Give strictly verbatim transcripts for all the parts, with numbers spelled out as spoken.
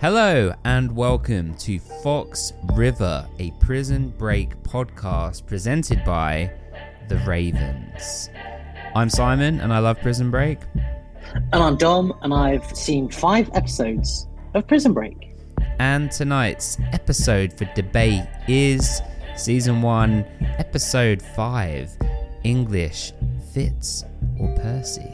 Hello and welcome to Fox River, a Prison Break podcast presented by The Ravens. I'm Simon and I love Prison Break. And I'm Dom and I've seen five episodes of Prison Break. And tonight's episode for debate is Season one, Episode five, English, Fitz or Percy?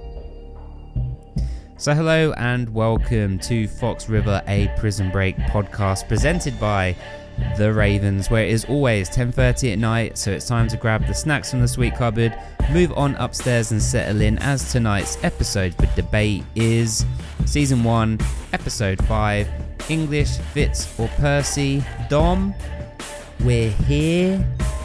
So hello and welcome to Fox River, a Prison Break podcast presented by The Ravens, where it is always ten thirty at night, so it's time to grab the snacks from the sweet cupboard, move on upstairs and settle in, as tonight's episode for debate is Season one, Episode five, English, Fitz or Percy. Dom, we're here.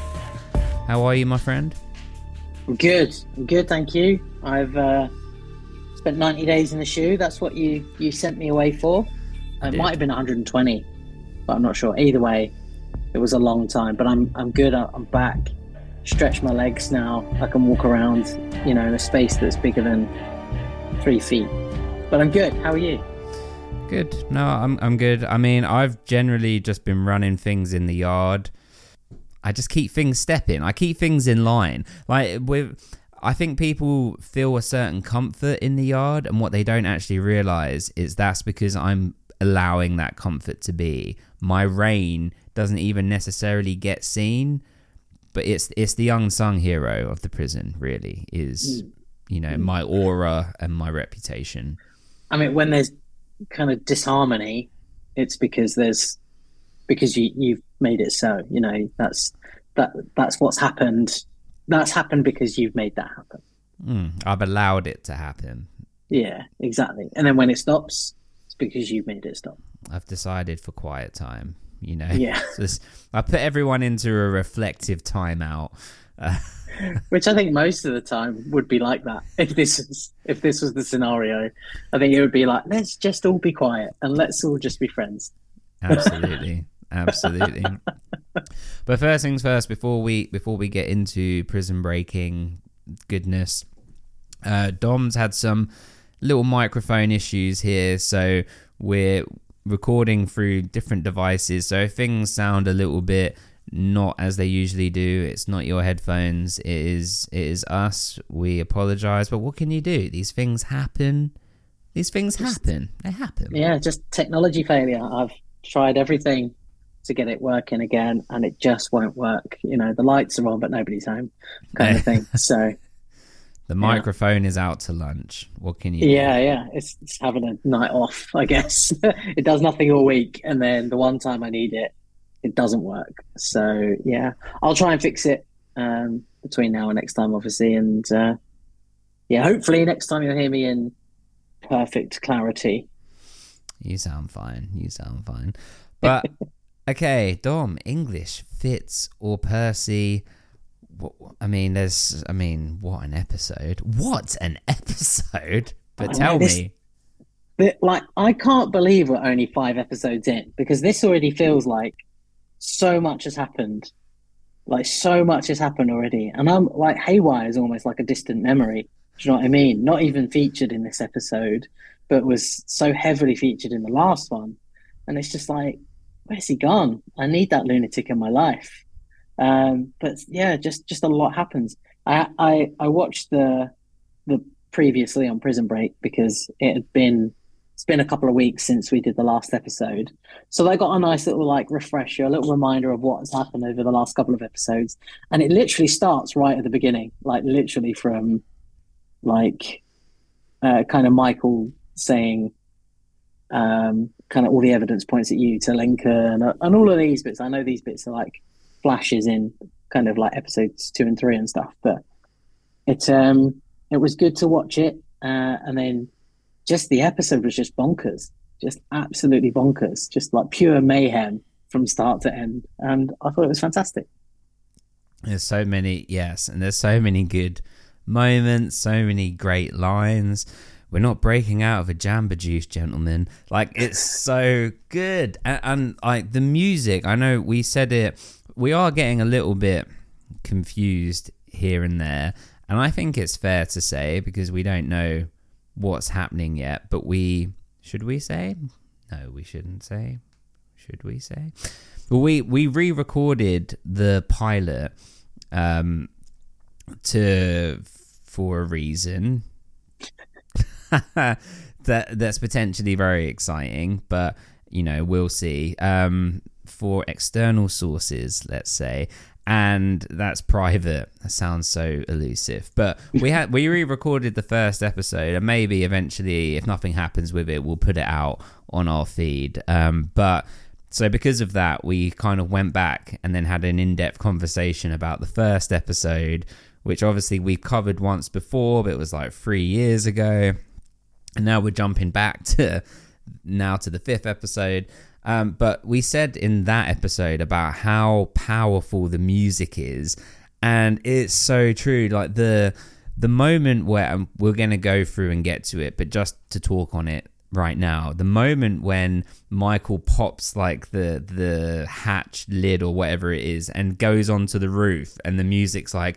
How are you, my friend? I'm good. I'm good, thank you. I've uh, spent ninety days in the shoe. That's what you, you sent me away for. It might have been one hundred twenty, but I'm not sure. Either way, it was a long time. But I'm I'm good. I'm back. Stretch my legs now. I can walk around, you know, in a space that's bigger than three feet. But I'm good. How are you? Good. No, I'm I'm good. I mean, I've generally just been running things in the yard. I just keep things stepping. I keep things in line. Like with, I think people feel a certain comfort in the yard, and what they don't actually realize is that's because I'm allowing that comfort to be. My reign doesn't even necessarily get seen, but it's it's the unsung hero of the prison. Really, is you know my aura and my reputation. I mean, when there's kind of disharmony, it's because there's because you you've made it so. You know that's that that's what's happened. That's happened because you've made that happen. Mm, I've allowed it to happen. Yeah, exactly. And then when it stops, it's because you've made it stop. I've decided for quiet time. You know. Yeah. Just, I put everyone into a reflective timeout. Uh, Which I think most of the time would be like that. If this is if this was the scenario, I think it would be like, let's just all be quiet and let's all just be friends. Absolutely, absolutely. But first things first, before we before we get into prison breaking goodness, uh, Dom's had some little microphone issues here, so we're recording through different devices. So if things sound a little bit not as they usually do, it's not your headphones, it is it is us. We apologize, but what can you do? These things happen. These things happen. They happen. Yeah, just technology failure. I've tried everything to get it working again, and it just won't work. You know, the lights are on, but nobody's home, kind of thing. So the microphone yeah. is out to lunch. What can you yeah, do? Yeah, it's, it's having a night off, I guess. It does nothing all week, and then the one time I need it, it doesn't work. So yeah, I'll try and fix it um, between now and next time, obviously. And uh, yeah, hopefully next time you'll hear me in perfect clarity. You sound fine. You sound fine. But okay, Dom, English, Fitz or Percy? What, I mean, there's. I mean, what an episode! What an episode! But tell this, me, but, like, I can't believe we're only five episodes in, because this already feels like so much has happened. Like so much has happened already, and I'm like, Haywire is almost like a distant memory. Do you know what I mean? Not even featured in this episode, but was so heavily featured in the last one. And it's just like, where's he gone? I need that lunatic in my life. Um, but yeah, just, just a lot happens. I, I, I watched the, the previously on Prison Break because it had been, it's been a couple of weeks since we did the last episode. So I got a nice little like refresher, a little reminder of what has happened over the last couple of episodes. And it literally starts right at the beginning, like literally from like, uh, kind of Michael saying, um, kind of all the evidence points at you to Lincoln and, and all of these bits. I know these bits are like flashes in kind of like episodes two and three and stuff, but it um it was good to watch it, uh, and then just the episode was just bonkers, just absolutely bonkers, just like pure mayhem from start to end, and I thought it was fantastic. There's so many, yes, and there's so many good moments, so many great lines. We're not breaking out of a Jamba Juice, gentlemen. Like, it's so good. And, and like the music, I know we said it, we are getting a little bit confused here and there. And I think it's fair to say, because we don't know what's happening yet, but we, should we say? No, we shouldn't say. Should we say? Well, we we re-recorded the pilot um, to for a reason that that's potentially very exciting, but you know, we'll see. Um, for external sources, let's say. And that's private. That sounds so elusive. But we had we re-recorded the first episode, and maybe eventually, if nothing happens with it, we'll put it out on our feed. Um, but so because of that, we kind of went back and then had an in-depth conversation about the first episode, which obviously we covered once before, but it was like three years ago. And now we're jumping back to now to the fifth episode. Um, but we said in that episode about how powerful the music is, and it's so true. Like the the moment where um, we're going to go through and get to it, but just to talk on it right now, the moment when Michael pops like the the hatch lid or whatever it is and goes onto the roof, and the music's like,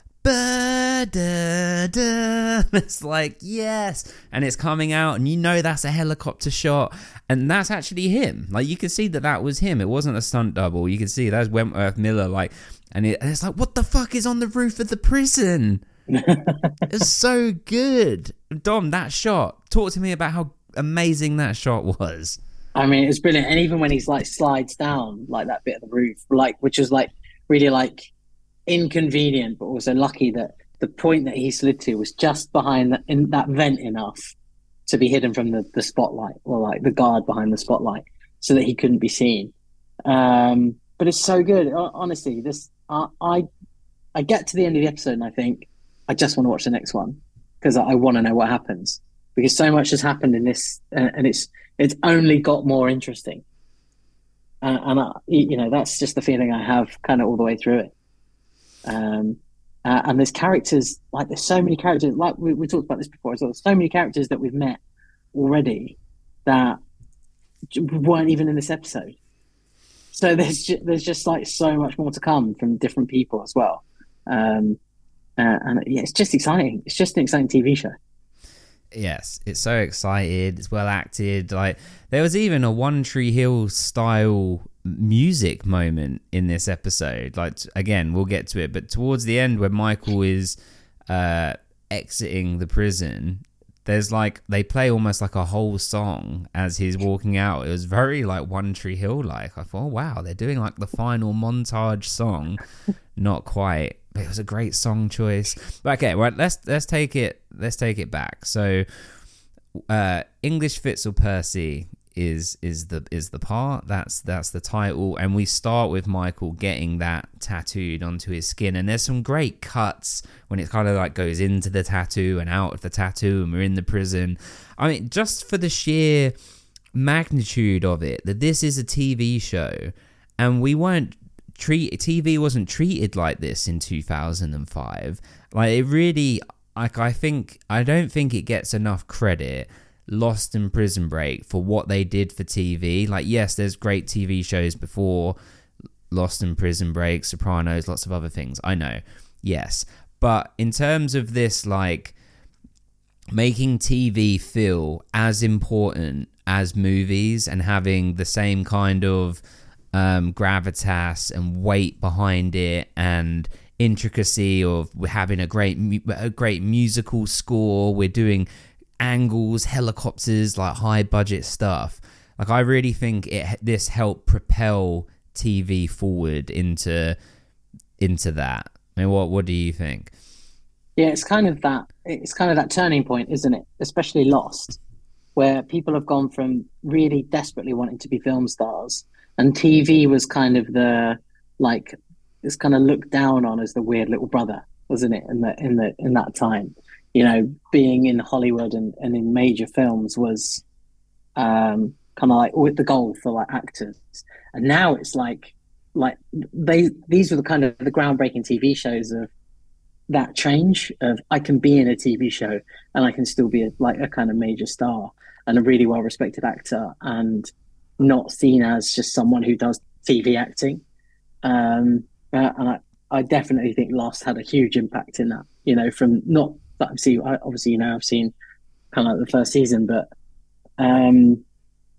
ba-da-da. It's like, yes, and it's coming out, and you know that's a helicopter shot, and that's actually him. Like, you could see that that was him. It wasn't a stunt double. You could see that's Wentworth Miller. Like, and, it, and it's like, what the fuck is on the roof of the prison? It's so good. Dom, that shot. Talk to me about how amazing that shot was. I mean, it's brilliant. And even when he's like slides down like that bit of the roof, like, which was like really like inconvenient, but also lucky that the point that he slid to was just behind the, in that vent enough to be hidden from the, the spotlight, or like the guard behind the spotlight, so that he couldn't be seen. Um, but it's so good. Honestly, this uh, I I get to the end of the episode and I think I just want to watch the next one, because I, I want to know what happens, because so much has happened in this, uh, and it's it's only got more interesting. Uh, and I, you know, that's just the feeling I have kind of all the way through it. Um, uh, and there's characters, like there's so many characters, like we, we talked about this before as well. There's so many characters that we've met already that weren't even in this episode. So there's ju- there's just like so much more to come from different people as well. Um, uh, and yeah, it's just exciting. It's just an exciting T V show. Yes, it's so excited. It's well acted. Like, there was even a One Tree Hill style music moment in this episode. Like, again, we'll get to it, but towards the end, when Michael is uh, exiting the prison, there's like, they play almost like a whole song as he's walking out. It was very like One Tree Hill like. I thought, oh, wow, they're doing like the final montage song. Not quite, but it was a great song choice. But okay, well, let's let's take it let's take it back. So, uh, English Fitzel Percy is is the is the part. That's that's the title, and we start with Michael getting that tattooed onto his skin. And there's some great cuts when it kind of like goes into the tattoo and out of the tattoo, and we're in the prison. I mean, just for the sheer magnitude of it, that this is a T V show, and we weren't. Treat, T V wasn't treated like this in two thousand five. Like, it really, like, I think, I don't think it gets enough credit, Lost and Prison Break, for what they did for T V. Like, yes, there's great T V shows before Lost and Prison Break, Sopranos, lots of other things. I know, yes. But in terms of this, like, making T V feel as important as movies and having the same kind of Um, gravitas and weight behind it, and intricacy of having a great a great musical score. We're doing angles, helicopters, like high budget stuff. Like, I really think it this helped propel T V forward into into that. I mean, what what do you think? Yeah, it's kind of that. It's kind of that turning point, isn't it? Especially Lost, where people have gone from really desperately wanting to be film stars. And T V was kind of the, like, it's kind of looked down on as the weird little brother, wasn't it? In the in the in that time, you know, being in Hollywood and, and in major films was um, kind of like with the goal for like actors. And now it's like like they these were the kind of the groundbreaking T V shows of that change of, I can be in a T V show and I can still be a, like a kind of major star and a really well respected actor, and not seen as just someone who does T V acting. Um, uh, and I, I definitely think Lost had a huge impact in that, you know, from not that I've seen, obviously, you know, I've seen kind of like the first season, but um,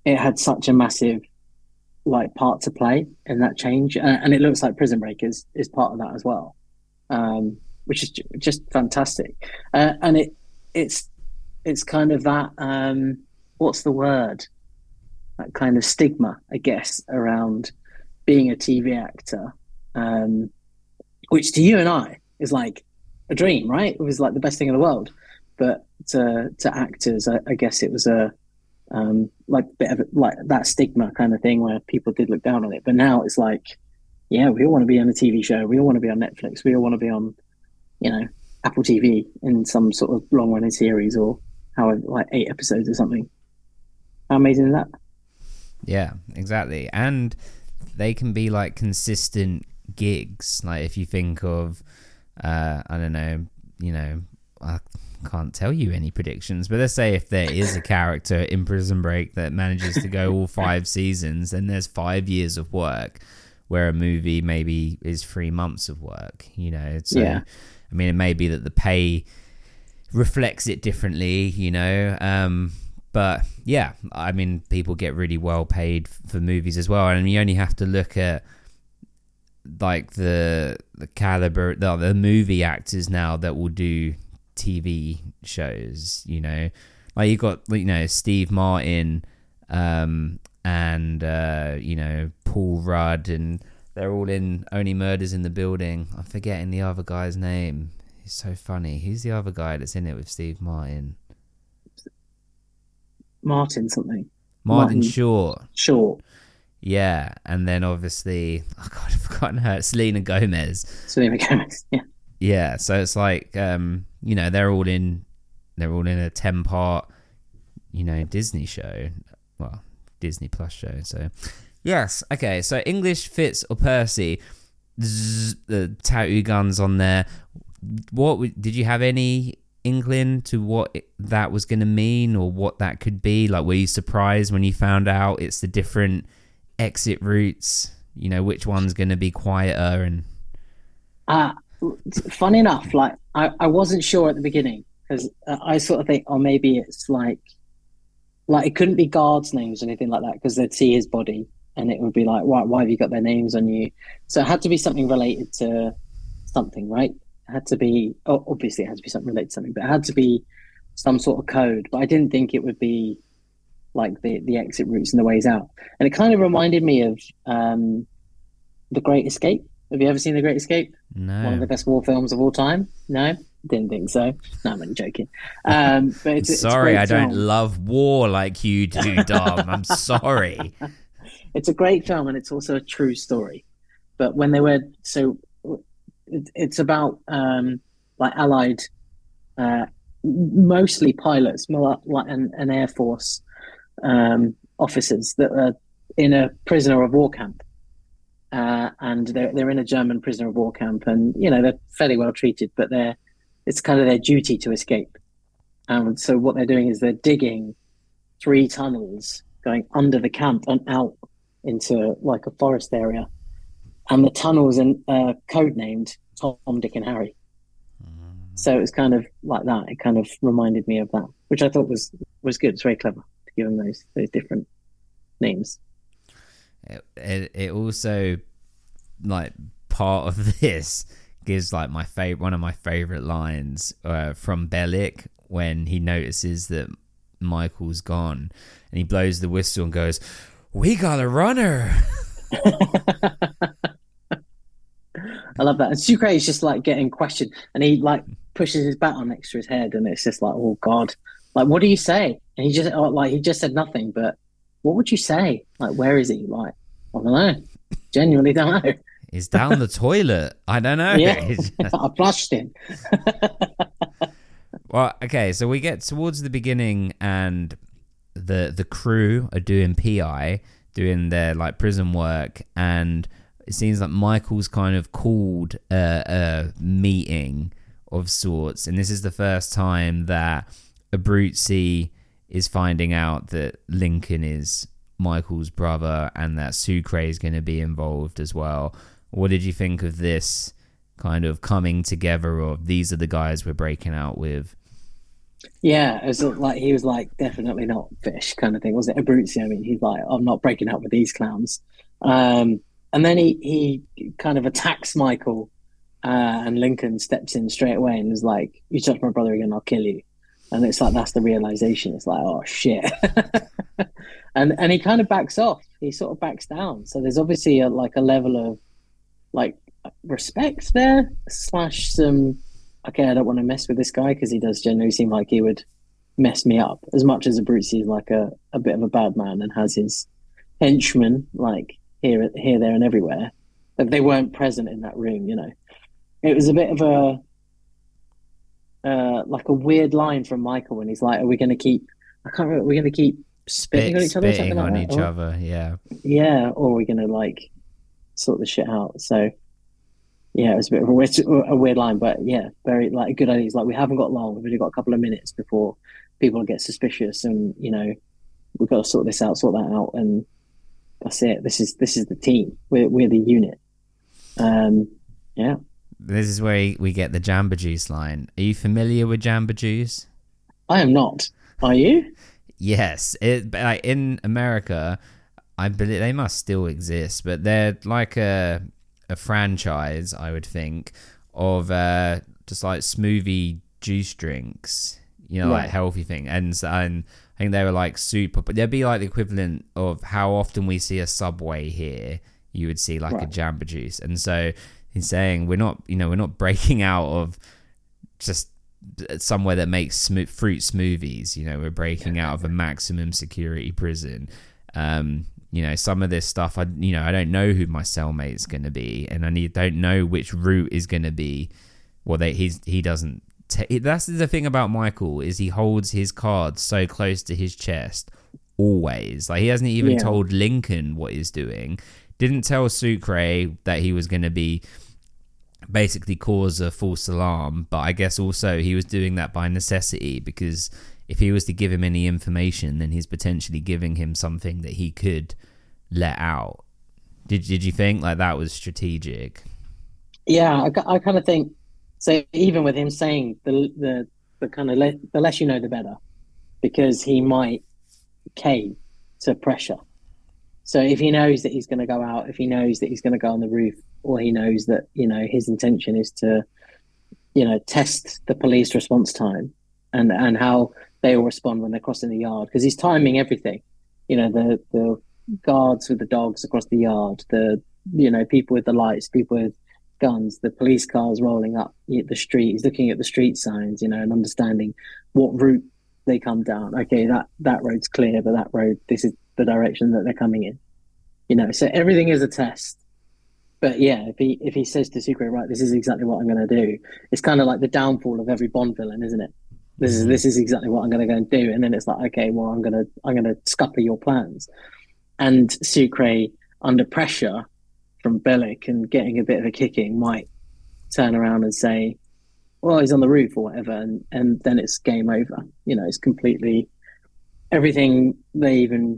it had such a massive like part to play in that change, uh, and it looks like Prison Break is is part of that as well, um, which is ju- just fantastic. Uh, and it it's it's kind of that um, what's the word? That kind of stigma, I guess, around being a T V actor, um, which to you and I is like a dream, right? It was like the best thing in the world, but to to actors, I, I guess it was a um, like bit of like that stigma kind of thing where people did look down on it. But now it's like, yeah, we all want to be on a T V show. We all want to be on Netflix. We all want to be on, you know, Apple T V in some sort of long running series or however, like eight episodes or something. How amazing is that? Yeah, exactly. And they can be like consistent gigs. Like if you think of, uh, I don't know, you know, I can't tell you any predictions, but let's say if there is a character in Prison Break that manages to go all five seasons, then there's five years of work, where a movie maybe is three months of work, you know. So, yeah. I mean, it may be that the pay reflects it differently, you know, um, but yeah, I mean, people get really well paid for movies as well, and you only have to look at like the the caliber, the, the movie actors now that will do T V shows, you know, like you got, you know, Steve Martin, um, and uh, you know, Paul Rudd, and they're all in Only Murders in the Building. I'm forgetting the other guy's name. He's so funny. Who's the other guy that's in it with Steve Martin? Martin something. Martin, Martin Short. Short. Yeah, and then obviously, oh God, I've forgotten her. Selena Gomez. Selena Gomez. Yeah. Yeah, so it's like, um, you know, they're all in, they're all in a ten-part, you know, Disney show, well, Disney Plus show. So, yes, okay. So English, Fitz or Percy, zzz, the tattoo guns on there. What did you have any inkling to what it, that was going to mean, or what that could be? Like, were you surprised when you found out it's the different exit routes? You know, which one's going to be quieter and. Uh Funny enough, like I, I wasn't sure at the beginning because uh, I sort of think, oh, maybe it's like, like it couldn't be guards' names or anything like that because they'd see his body and it would be like, why, why have you got their names on you? So it had to be something related to something, right? It had to be, oh, obviously it had to be something related to something, but it had to be some sort of code. But I didn't think it would be like the the exit routes and the ways out. And it kind of reminded me of um, The Great Escape. Have you ever seen The Great Escape? No. One of the best war films of all time? No? Didn't think so. No, I'm only joking. Um, but it's, sorry, it's I don't film. love war like you do, Dom. I'm sorry. It's a great film and it's also a true story. But when they were, so it, it's about um, like Allied, uh, mostly pilots, more like an, an Air Force um, officers that are in a prisoner of war camp. Uh, and they're they're in a German prisoner of war camp, and you know they're fairly well treated, but they're it's kind of their duty to escape. And so what they're doing is they're digging three tunnels going under the camp and out into like a forest area, and the tunnels are uh, codenamed Tom, Dick, and Harry. Mm. So it's kind of like that. It kind of reminded me of that, which I thought was was good. It's very clever to give them those those different names. It, it it also, like, part of this gives like my favorite one of my favorite lines uh, from Bellic when he notices that Michael's gone and he blows the whistle and goes, "We got a runner." I love that. And Sucre is just like getting questioned, and he like pushes his baton next to his head, and it's just like, oh God, like what do you say? And he just like he just said nothing, but. What would you say? Like, where is he? Like, I don't know. Genuinely don't know. He's down the toilet. I don't know. Yeah, I flushed him. Well, okay, so we get towards the beginning and the the crew are doing P I, doing their, like, prison work, and it seems like Michael's kind of called a, a meeting of sorts, and this is the first time that Abruzzi is finding out that Lincoln is Michael's brother and that Sucre is going to be involved as well. What did you think of this kind of coming together of these are the guys we're breaking out with? Yeah, it was like he was like definitely not fish kind of thing. Was it Abruzzi? I mean, he's like, I'm not breaking up with these clowns. Um, and then he he kind of attacks Michael, uh, and Lincoln steps in straight away and is like, "You touch my brother again, I'll kill you." And it's like that's the realization. It's like, oh shit, and and he kind of backs off. He sort of backs down. So there's obviously a, like a level of like respect there slash some okay, I don't want to mess with this guy because he does generally seem like he would mess me up as much as Abruzzi is like a, a bit of a bad man and has his henchmen like here here there and everywhere, but they weren't present in that room. You know, it was a bit of a uh, like a weird line from Michael when he's like, "Are we going to keep? I can't remember. Are we going to keep spitting Spit, on each other or spitting something like on that?" each Or, other. Yeah. yeah, or are we going to like sort the shit out? So yeah, it was a bit of a weird, a weird line, but yeah, very like a good idea. It's like we haven't got long; we've only got a couple of minutes before people get suspicious, and you know we've got to sort this out, sort that out, and that's it. This is this is the team. We're we're the unit. Um, yeah. This is where we get the Jamba Juice line. Are you familiar with Jamba Juice? I am not. Are you? Yes. It like in America, I believe they must still exist, but they're like a a franchise, I would think, of uh, just like smoothie juice drinks. You know, Right. like healthy thing, and and I think they were like super, but they'd be like the equivalent of how often we see a Subway here. You would see like a Right. Jamba Juice, and so he's saying we're not, you know, we're not breaking out of just somewhere that makes smo- fruit smoothies. You know, we're breaking out of a maximum security prison. Um, you know, some of this stuff, I, you know, I don't know who my cellmate's going to be, and I need don't know which route is going to be. Well, they he's he doesn't. T- that's the thing about Michael is he holds his cards so close to his chest always. Like he hasn't even Yeah. told Lincoln what he's doing. Didn't tell Sucre that he was going to be basically cause a false alarm, but I guess also he was doing that by necessity because if he was to give him any information, then he's potentially giving him something that he could let out. Did did you think like that was strategic? Yeah, I, I kind of think so. Even with him saying the the the kind of le- the less you know, the better, because he might cave to pressure. So if he knows that he's going to go out, if he knows that he's going to go on the roof, or he knows that you know his intention is to, you know, test the police response time and and how they will respond when they're crossing the yard, because he's timing everything. You know, the the guards with the dogs across the yard, the you know people with the lights, people with guns, the police cars rolling up the street. He's looking at the street signs, you know, and understanding what route they come down. Okay, that that road's clear, but that road, this is the direction that they're coming in. You know, so everything is a test. But yeah, if he if he says to Sucre, right, this is exactly what I'm going to do, it's kind of like the downfall of every Bond villain, isn't it? This is this is exactly what I'm going to go and do, and then it's like, okay, well, I'm gonna I'm gonna scupper your plans. And Sucre, under pressure from Bellic and getting a bit of a kicking, might turn around and say, well, he's on the roof or whatever, and and then it's game over. You know, it's completely everything they even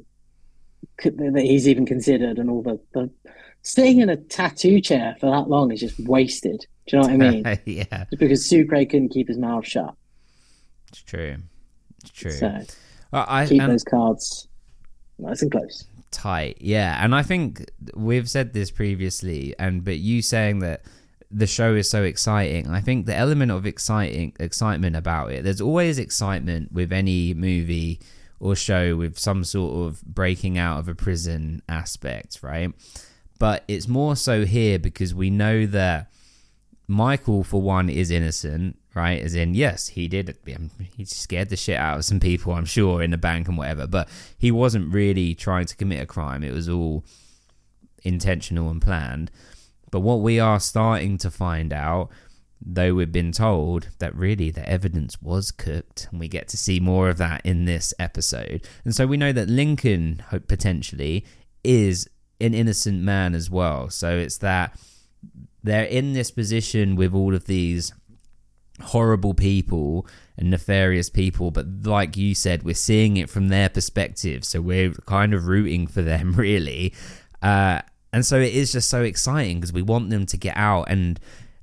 that he's even considered, and all the, the sitting in a tattoo chair for that long is just wasted. Do you know what I mean? Yeah, Just because Sucre couldn't keep his mouth shut. it's true. It's true. So Well, I, keep and- those cards nice and close. tight, yeah. And I think we've said this previously, and but you saying that the show is so exciting, I think the element of exciting excitement about it, there's always excitement with any movie or show with some sort of breaking out of a prison aspect, right? But it's more so here because we know that Michael, for one, is innocent, right? As in, yes, he did. He scared the shit out of some people, I'm sure, in the bank and whatever. But he wasn't really trying to commit a crime. It was all intentional and planned. But what we are starting to find out, though we've been told that really the evidence was cooked, and we get to see more of that in this episode. And so we know that Lincoln, potentially, is an innocent man as well. So it's that they're in this position with all of these horrible people and nefarious people, but like you said, we're seeing it from their perspective, so we're kind of rooting for them, really. Uh, and so it is just so exciting because we want them to get out, and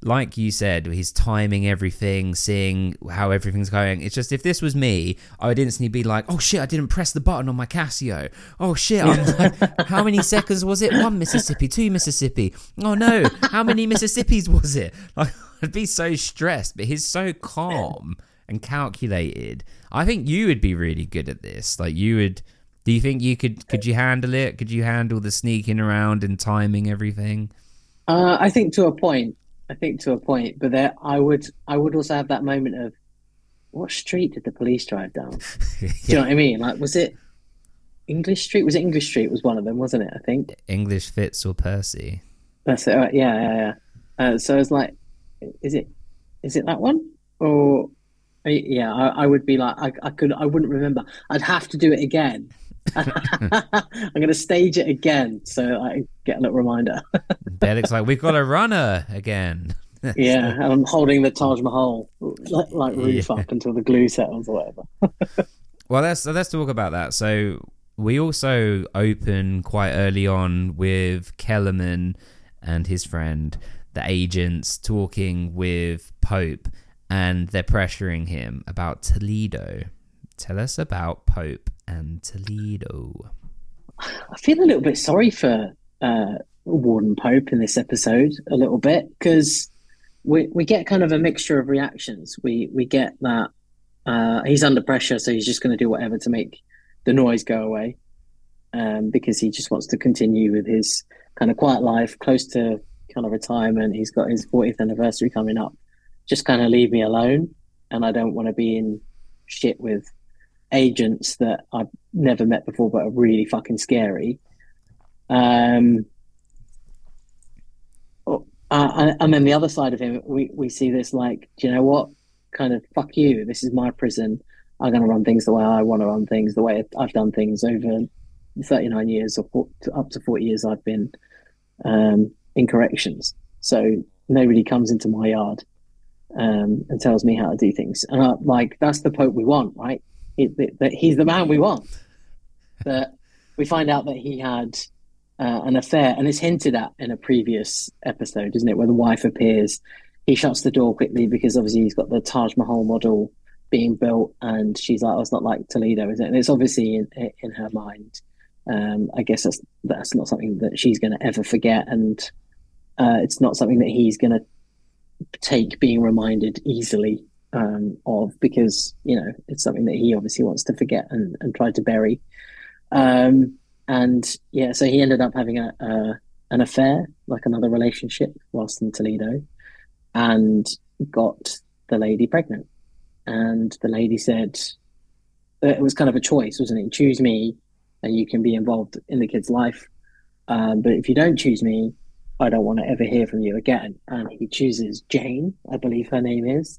like you said, he's timing everything, seeing how everything's going. It's just, if this was me, I would instantly be like, oh shit, I didn't press the button on my Casio. Oh shit, I'm like, how many seconds was it? One Mississippi, two Mississippi. Oh no, how many Mississippis was it? Like, I'd be so stressed, but he's so calm and calculated. I think you would be really good at this. Like, you would, do you think you could, could you handle it? Could you handle the sneaking around and timing everything? Uh, I think to a point. I think to a point, but there, I would, I would also have that moment of, what street did the police drive down? yeah. Do you know what I mean? Like, was it English Street? Was it English Street? Was one of them, wasn't it? I think English Fitz or Percy. That's it. Right? Yeah, yeah, yeah. Uh, so it's like, is it, is it that one? Or yeah, I, I would be like, I, I could, I wouldn't remember. I'd have to do it again. I'm going to stage it again so I get a little reminder. Derek's like, we've got a runner again. Yeah, and I'm holding the Taj Mahal like, like roof yeah. up until the glue settles or whatever. Well, let's let's talk about that. So we also open quite early on with Kellerman and his friend, the agents, talking with Pope, and they're pressuring him about Toledo. Tell us about Pope and Toledo. I feel a little bit sorry for uh, Warden Pope in this episode, a little bit, because we we get kind of a mixture of reactions. We we get that uh, he's under pressure, so he's just going to do whatever to make the noise go away, um, because he just wants to continue with his kind of quiet life, close to kind of retirement. He's got his fortieth anniversary coming up. Just kind of leave me alone, and I don't want to be in shit with agents that I've never met before but are really fucking scary. Um, uh, and then the other side of him, we, we see this like, do you know what? Kind of, fuck you. This is my prison. I'm going to run things the way I want to run things, the way I've done things over thirty-nine years or four, up to forty years I've been um, in corrections. So nobody comes into my yard um, and tells me how to do things. And I, like, that's the Pope we want, right? It, that he's the man we want. That we find out that he had uh, an affair, and it's hinted at in a previous episode, isn't it, where the wife appears. He shuts the door quickly because obviously he's got the Taj Mahal model being built, and she's like, "Oh, it's not like Toledo, is it?" And it's obviously in in her mind. Um, I guess that's that's not something that she's going to ever forget, and uh, it's not something that he's going to take being reminded easily. Um, of because you know it's something that he obviously wants to forget and, and try to bury, um, and yeah, so he ended up having a, a an affair, like another relationship, whilst in Toledo, and got the lady pregnant. And the lady said it was kind of a choice, wasn't it? Choose me, and you can be involved in the kid's life. Um, but if you don't choose me, I don't want to ever hear from you again. And he chooses Jane, I believe her name is.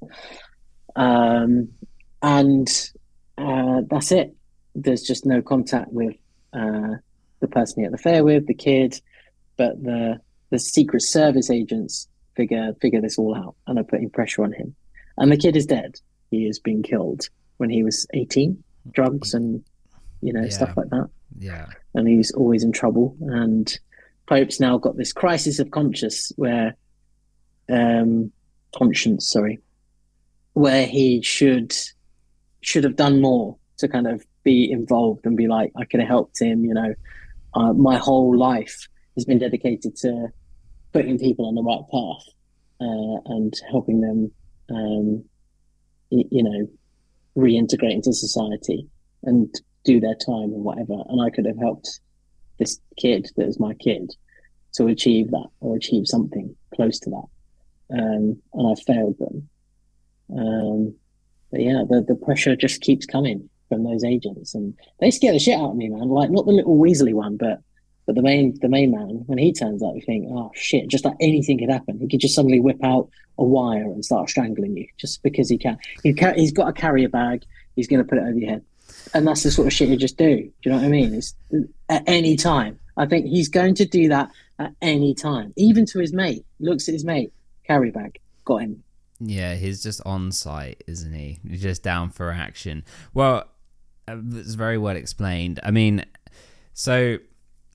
Um, and uh, that's it. There's just no contact with uh, the person he had the affair with, the kid, but the the Secret Service agents figure figure this all out and are putting pressure on him. And the kid is dead. He has been killed when he was eighteen, drugs and you know yeah. stuff like that. Yeah, and he's always in trouble. And Pope's now got this crisis of conscience where, um, conscience, sorry. where he should should have done more to kind of be involved and be like, I could have helped him, you know. Uh, my whole life has been dedicated to putting people on the right path uh, and helping them, um, y- you know, reintegrate into society and do their time and whatever. And I could have helped this kid that was my kid to achieve that or achieve something close to that. Um, and I failed them. Um, but yeah, the, the pressure just keeps coming from those agents, and they scare the shit out of me, man. Like, not the little Weasley one, but but the main the main man. When he turns up, you think, oh shit, just like anything could happen. He could just suddenly whip out a wire and start strangling you just because he can. He can he's got a carrier bag. He's going to put it over your head, and that's the sort of shit you just do. Do you know what I mean? It's at any time. I think he's going to do that at any time, even to his mate. Looks at his mate, carrier bag, got him. Yeah, he's just on site, isn't he? He's just down for action. Well, it's very well explained. I mean, so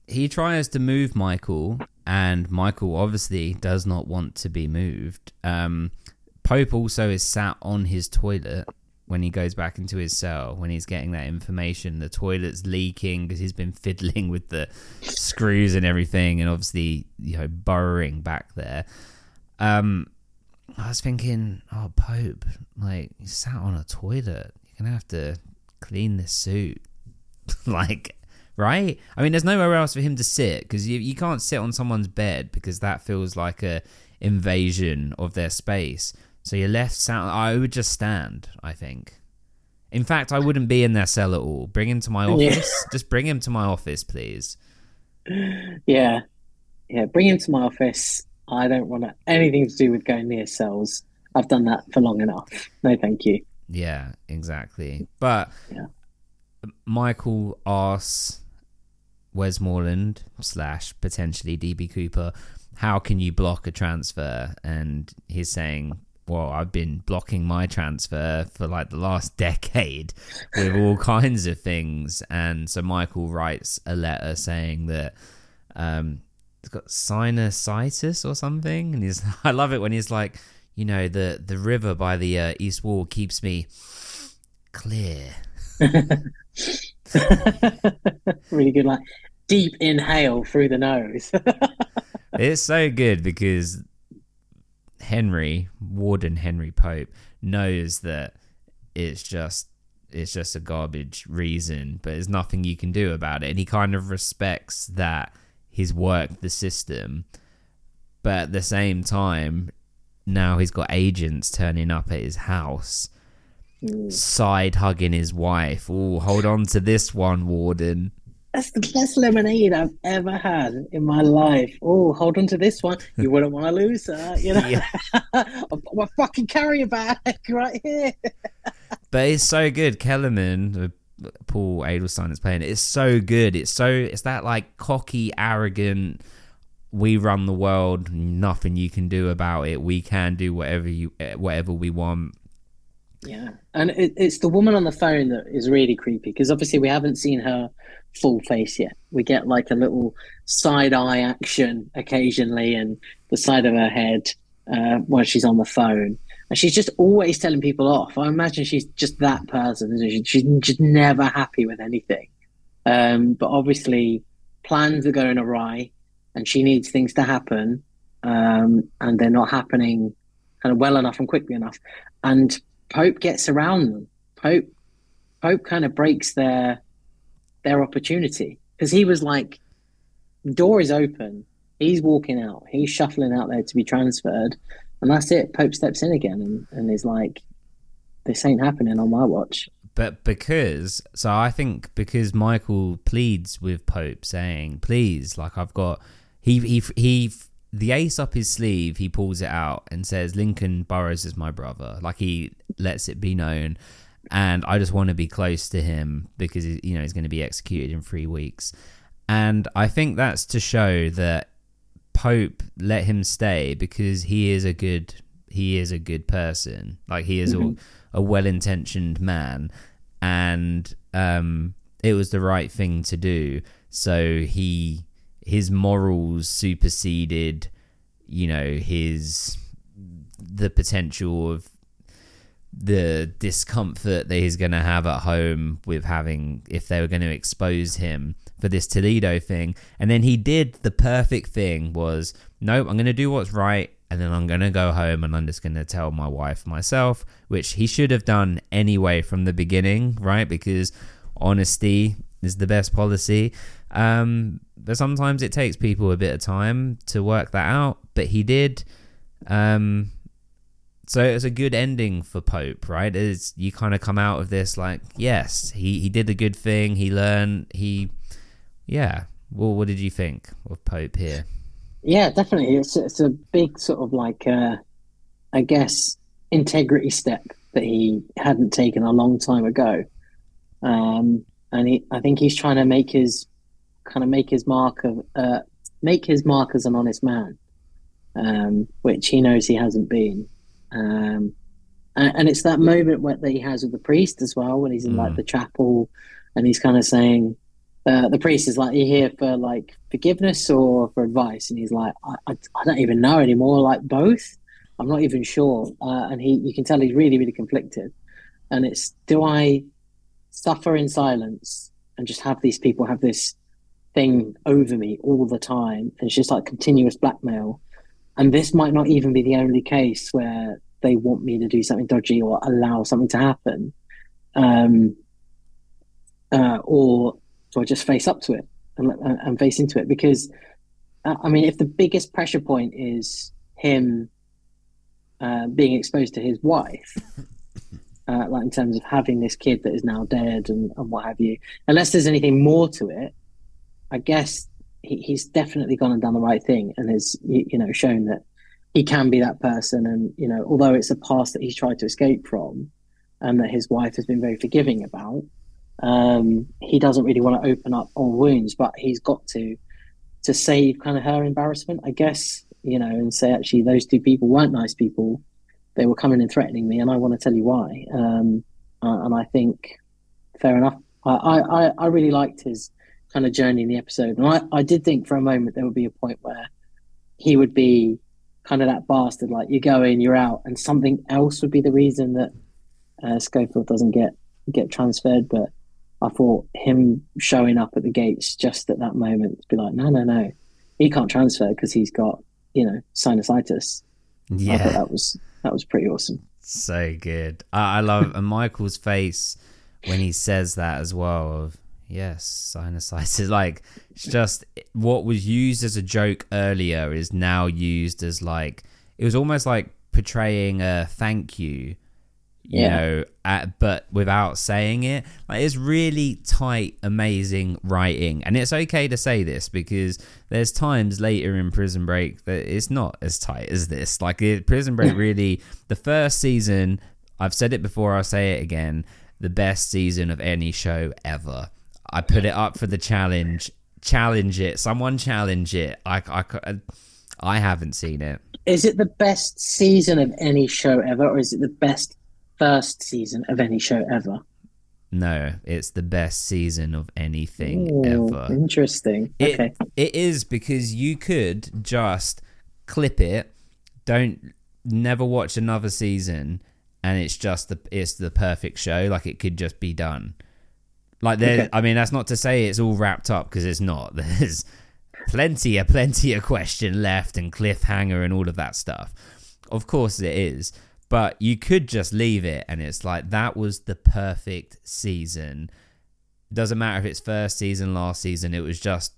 he tries to move Michael, and Michael obviously does not want to be moved. Um, Pope also is sat on his toilet when he goes back into his cell, when he's getting that information. The toilet's leaking because he's been fiddling with the screws and everything, and obviously, you know, burrowing back there. Um, I was thinking, oh, Pope, like, you sat on a toilet. You're going to have to clean this suit. Like, right? I mean, there's nowhere else for him to sit, because you, you can't sit on someone's bed because that feels like a invasion of their space. So you're left sat. I would just stand, I think. In fact, I wouldn't be in their cell at all. Bring him to my office. Yeah. Just bring him to my office, please. Yeah. Yeah, bring him to my office. I don't want anything to do with going near cells. I've done that for long enough. No, thank you. Yeah, exactly. But yeah. Michael asks Westmoreland slash potentially D B Cooper, how can you block a transfer? And he's saying, well, I've been blocking my transfer for like the last decade with all kinds of things. And so Michael writes a letter saying that um, he's got sinusitis or something. And he's, I love it when he's like, you know, the, the river by the uh, East Wall keeps me clear. Really good, like deep inhale through the nose. It's so good because Henry, Warden Henry Pope, knows that it's just it's just a garbage reason, but there's nothing you can do about it. And he kind of respects that he's worked the system, but at the same time, now he's got agents turning up at his house, mm. side hugging his wife. Oh, hold on to this one, Warden. That's the best lemonade I've ever had in my life. Oh, hold on to this one. You wouldn't want to lose her, you know. Yeah. I've got my fucking carrier bag right here. But it's so good. Kellerman, Paul Adelstein is playing it. It's so good. It's so it's that like cocky, arrogant, we run the world, nothing you can do about it. We can do whatever you whatever we want. Yeah, and it, it's the woman on the phone that is really creepy, because obviously we haven't seen her full face yet. We get like a little side eye action occasionally and the side of her head uh, while she's on the phone, and she's just always telling people off. I imagine she's just that person, isn't she? She's just never happy with anything. Um, but obviously plans are going awry and she needs things to happen, um, and they're not happening kind of well enough and quickly enough. And Pope gets around them. Pope Pope kind of breaks their their opportunity, because he was like, door is open, he's walking out, he's shuffling out there to be transferred, and that's it. Pope steps in again and, and is like, this ain't happening on my watch. But because, so I think because Michael pleads with Pope saying, please, like I've got, he, he, he, the ace up his sleeve, he pulls it out and says, Lincoln Burrows is my brother. Like he lets it be known. And I just want to be close to him because, you know, he's going to be executed in three weeks. And I think that's to show that Pope let him stay because he is a good, he is a good person. Like he is mm-hmm. a, a well-intentioned man. And um, it was the right thing to do. So he, his morals superseded, you know, his, the potential of the discomfort that he's going to have at home with having, if they were going to expose him for this Toledo thing. And then he did the perfect thing, was, nope, I'm going to do what's right, and then I'm going to go home and I'm just going to tell my wife myself, which he should have done anyway from the beginning, right? Because honesty is the best policy. Um, but sometimes it takes people a bit of time to work that out, but he did. Um, so it's a good ending for Pope, right? Is you kind of come out of this like, yes, he, he did a good thing. He learned, he, yeah. Well, what did you think of Pope here? Yeah, definitely. It's, it's a big sort of like, uh, I guess, integrity step that he hadn't taken a long time ago. Um, and he, I think he's trying to make his, kind of make his mark of, uh, make his mark as an honest man, um, which he knows he hasn't been. Um, and, and it's that moment where, that he has with the priest as well, when he's in mm. like the chapel and he's kind of saying, uh, the priest is like, "You here for like forgiveness or for advice?" And he's like, "I, I, I don't even know anymore. Like both. I'm not even sure." Uh, and he, you can tell he's really, really conflicted. And it's, do I suffer in silence and just have these people have this thing over me all the time? And it's just like continuous blackmail. And this might not even be the only case where they want me to do something dodgy or allow something to happen. Um, uh, or do I just face up to it and, and face into it? Because, uh, I mean, if the biggest pressure point is him uh, being exposed to his wife, uh, like in terms of having this kid that is now dead and, and what have you, unless there's anything more to it, I guess he, he's definitely gone and done the right thing and has, you know, shown that he can be that person. And, you know, although it's a past that he's tried to escape from and that his wife has been very forgiving about, um, he doesn't really want to open up old wounds, but he's got to, to save kind of her embarrassment, I guess, you know, and say, actually, those two people weren't nice people. They were coming and threatening me, and I want to tell you why. Um, uh, and I think, fair enough. I, I, I really liked his kind of journey in the episode. And I, I did think for a moment there would be a point where he would be kind of that bastard, like you go in, you're out, and something else would be the reason that uh, Schofield doesn't get get transferred. But I thought him showing up at the gates just at that moment to be like, no, no, no, he can't transfer because he's got, you know, sinusitis. Yeah, I thought that was that was pretty awesome. So good. I, I love and Michael's face when he says that as well. Of yes, sinusitis. Like, it's just what was used as a joke earlier is now used as like, it was almost like portraying a thank you, you Yeah. know, at, but without saying it. Like, it's really tight, amazing writing. And it's okay to say this because there's times later in Prison Break that it's not as tight as this. Like, it, Prison Break really, the first season, I've said it before, I'll say it again, the best season of any show ever. I put it up for the challenge. Challenge it. Someone challenge it. I, I, I haven't seen it. Is it the best season of any show ever, or is it the best first season of any show ever? No, it's the best season of anything Ooh, ever. Interesting. It, Okay. It is, because you could just clip it, don't never watch another season, and it's just the it's the perfect show. Like, it could just be done. Like, there, Okay. I mean, that's not to say it's all wrapped up, because it's not. There's plenty of plenty of question left and cliffhanger and all of that stuff. Of course it is, but you could just leave it, and it's like, that was the perfect season. Doesn't matter if it's first season, last season. It was just,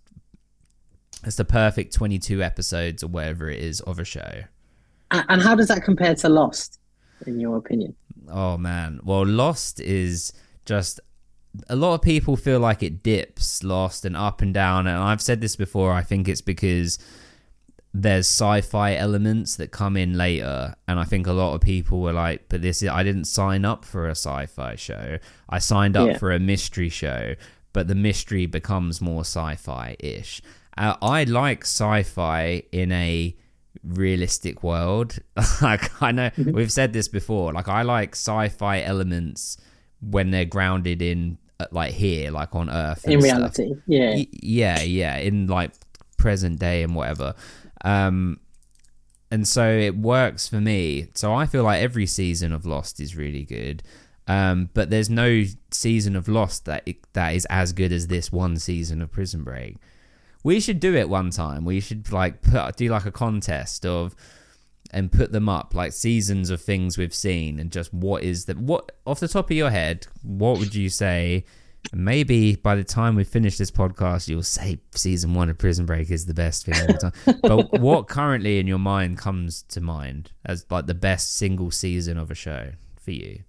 it's the perfect twenty-two episodes or whatever it is of a show. A- And how does that compare to Lost, in your opinion? Oh man, well, Lost is just, a lot of people feel like it dips, Lost, and up and down, and I've said this before, I think it's because there's sci-fi elements that come in later, and I think a lot of people were like, but this is, I didn't sign up for a sci-fi show, I signed up Yeah. for for a mystery show, but the mystery becomes more sci-fi-ish. uh, I like sci-fi in a realistic world. Like, I know we've said this before, like, I like sci-fi elements when they're grounded in uh, like here, like on Earth and In stuff. reality, yeah. Y- yeah yeah in like present day and whatever, um and so it works for me. So I feel like every season of Lost is really good, um but there's no season of Lost that that is as good as this one season of Prison Break. We should do it one time. We should like put, do like a contest of, and put them up, like seasons of things we've seen, and just what is the, what, off the top of your head, what would you say? Maybe by the time we finish this podcast, you'll say season one of Prison Break is the best thing of all time. But what currently in your mind comes to mind as like the best single season of a show for you?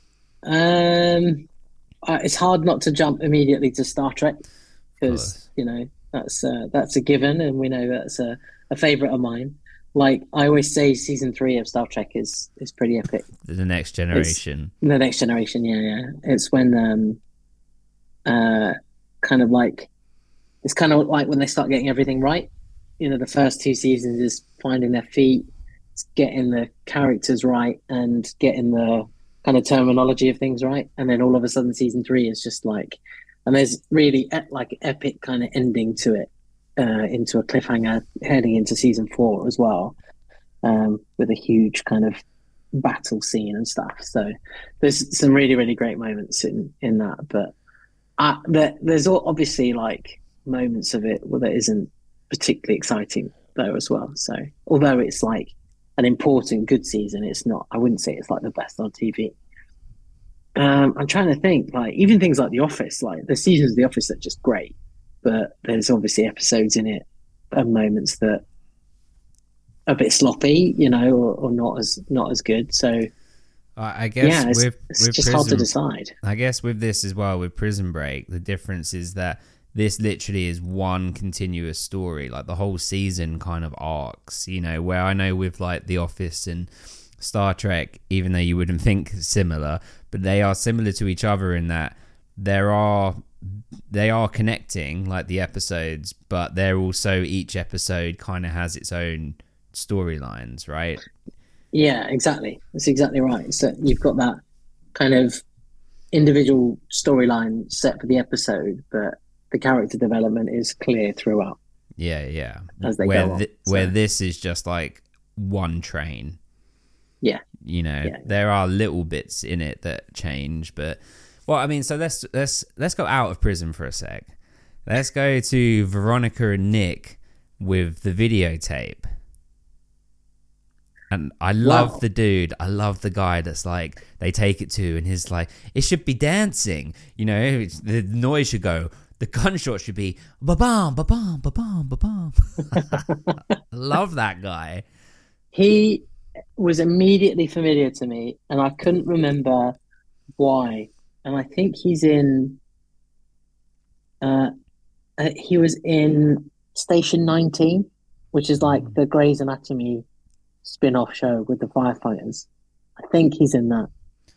Um, uh, it's hard not to jump immediately to Star Trek because, course. you know, that's uh, that's a given, and we know that's a, a favorite of mine. Like, I always say, season three of Star Trek is is pretty epic. The Next Generation. The Next Generation, yeah, yeah. It's when um, uh, kind of like, it's kind of like when they start getting everything right. You know, the first two seasons is finding their feet, it's getting the characters right, and getting the kind of terminology of things right. And then all of a sudden, season three is just like and there's really e- like epic kind of ending to it, uh, into a cliffhanger heading into season four as well, um, with a huge kind of battle scene and stuff. So there's some really really great moments in in that, but uh, there, there's obviously like moments of it where that isn't particularly exciting though as well. So although it's like an important good season, it's not. I wouldn't say it's like the best on T V. Um, I'm trying to think, like even things like The Office, like the seasons of The Office are just great, but there's obviously episodes in it and moments that are a bit sloppy, you know, or, or not as not as good. So I guess yeah, it's, with, it's with just Prison, hard to decide. I guess with this as well, with Prison Break, the difference is that this literally is one continuous story. Like the whole season kind of arcs, you know, where I know with like The Office and Star Trek, even though you wouldn't think similar, but they are similar to each other in that there are they are connecting like the episodes, but they're also each episode kind of has its own storylines, right? Yeah, exactly. That's exactly right. So you've got that kind of individual storyline set for the episode, but the character development is clear throughout. Yeah, yeah. As they where go on, th- so. Where this is just like one train. Yeah. You know, yeah. there are little bits in it that change, but well, I mean, so let's let's let's go out of prison for a sec. Let's go to Veronica and Nick with the videotape. And I love wow. the dude. I love the guy that's like, they take it to, and he's like, it should be dancing. You know, it's, the noise should go, the gunshot should be ba-bam, ba-bam, ba-bam, ba-bam. Love that guy. He was immediately familiar to me, and I couldn't remember why. And I think he's in, uh, uh, he was in Station nineteen, which is like the Grey's Anatomy spin-off show with the firefighters. I think he's in that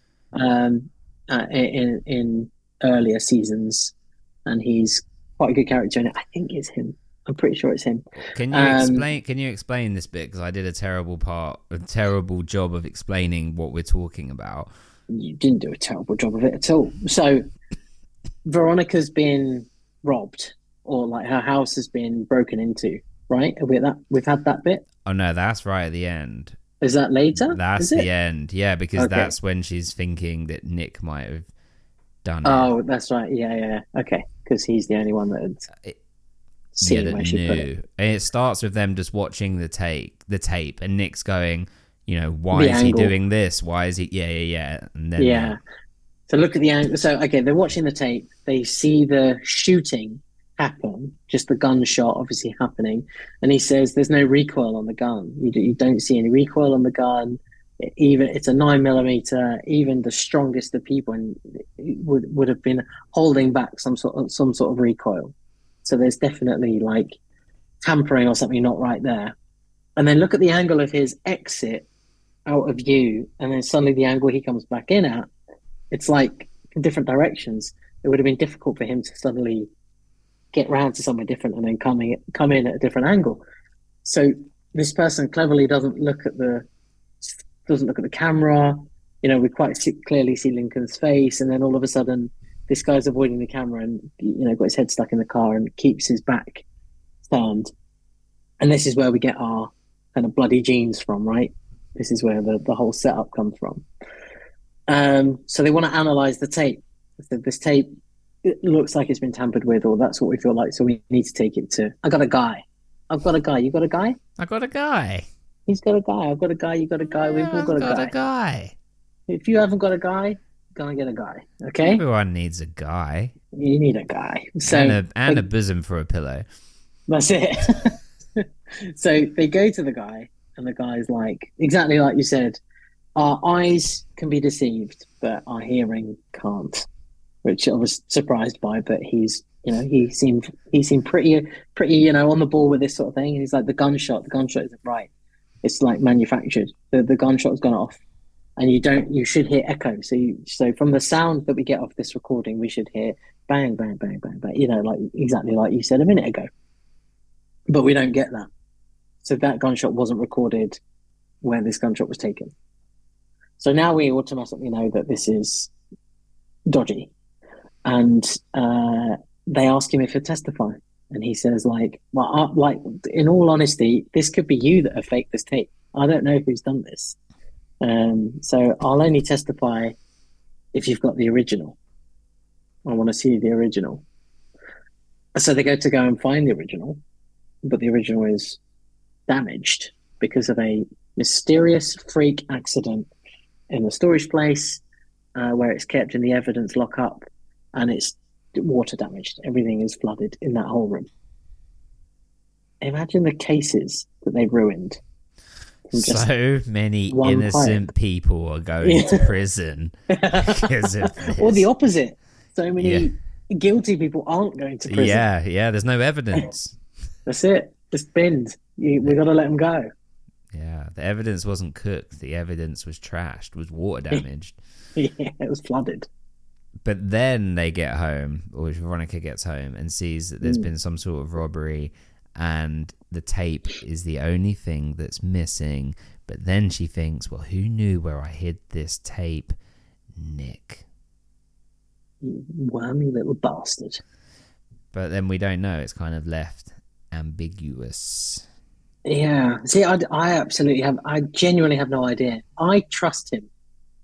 um, uh, in in earlier seasons, and he's quite a good character in it. I think it's him. I'm pretty sure it's him. Can you um, explain? Can you explain this bit? Because I did a terrible part, a terrible job of explaining what we're talking about. You didn't do a terrible job of it at all. So Veronica's been robbed, or like her house has been broken into. Right? Have we that we've had that bit. Oh no, that's right at the end. Is that later? That's Is the it? end. Yeah, because okay. that's when she's thinking that Nick might have done it. Oh, that's right. Yeah, yeah. Okay, because he's the only one that had it, seen yeah, that where she knew. put it. And it starts with them just watching the tape, the tape, and Nick's going, you know, why The is angle. he doing this? Why is he? Yeah, yeah, yeah. And then Yeah. uh, So look at the angle. So okay, they're watching the tape. They see the shooting happen, just the gunshot obviously happening, and he says there's no recoil on the gun. You, you don't see any recoil on the gun. Even it's a nine millimeter. Even the strongest of people would would have been holding back some sort of some sort of recoil. So there's definitely like tampering or something not right there. And then look at the angle of his exit out of view, and then suddenly the angle he comes back in at. It's like in different directions. It would have been difficult for him to suddenly get round to somewhere different and then coming come in at a different angle. So this person cleverly doesn't look at the doesn't look at the camera. You know, we quite see, clearly see Lincoln's face, and then all of a sudden, this guy's avoiding the camera and you know got his head stuck in the car and keeps his back turned. And this is where we get our kind of bloody jeans from, right? This is where the, the whole setup comes from. Um, so they want to analyze the tape. So this tape, it looks like it's been tampered with, or that's what we feel like. So we need to take it to. I got a guy. I've got a guy. You got a guy? I got a guy. He's got a guy. I've got a guy. You got a guy. We've all got, I've got a, a guy. guy. If you haven't got a guy, you're gonna get a guy. Okay. Everyone needs a guy. You need a guy. So and a, and they, a bosom for a pillow. That's it. So they go to the guy, and the guy's like, exactly like you said, our eyes can be deceived, but our hearing can't. Which I was surprised by, but he's, you know, he seemed he seemed pretty, pretty, you know, on the ball with this sort of thing. And he's like, the gunshot, the gunshot isn't right. It's like manufactured. The the gunshot's gone off, and you don't, you should hear echo. So you, so from the sound that we get off this recording, we should hear bang, bang, bang, bang, bang. You know, like exactly like you said a minute ago. But we don't get that. So that gunshot wasn't recorded where this gunshot was taken. So now we automatically know that this is dodgy. and uh, they ask him if he'll testify, and he says, like, well, I, like in all honesty, this could be you that have faked this tape. I don't know who's done this, um, so I'll only testify if you've got the original. I want to see the original. So they go to go and find the original, but the original is damaged because of a mysterious freak accident in the storage place uh, where it's kept in the evidence lockup, and it's water damaged. Everything is flooded in that whole room. Imagine the cases that they've ruined. So many innocent pipe. people are going yeah. to prison because of this. Or the opposite. So many yeah. guilty people aren't going to prison. Yeah, yeah, there's no evidence. That's it. It's binned. You, we got to let them go. Yeah, the evidence wasn't cooked. The evidence was trashed, was water damaged. Yeah, it was flooded. But then they get home, or Veronica gets home and sees that there's mm. been some sort of robbery, and the tape is the only thing that's missing. But then she thinks, well, who knew where I hid this tape? Nick. You wormy little bastard. But then we don't know. It's kind of left ambiguous. Yeah. See, I, I absolutely have, I genuinely have no idea. I trust him.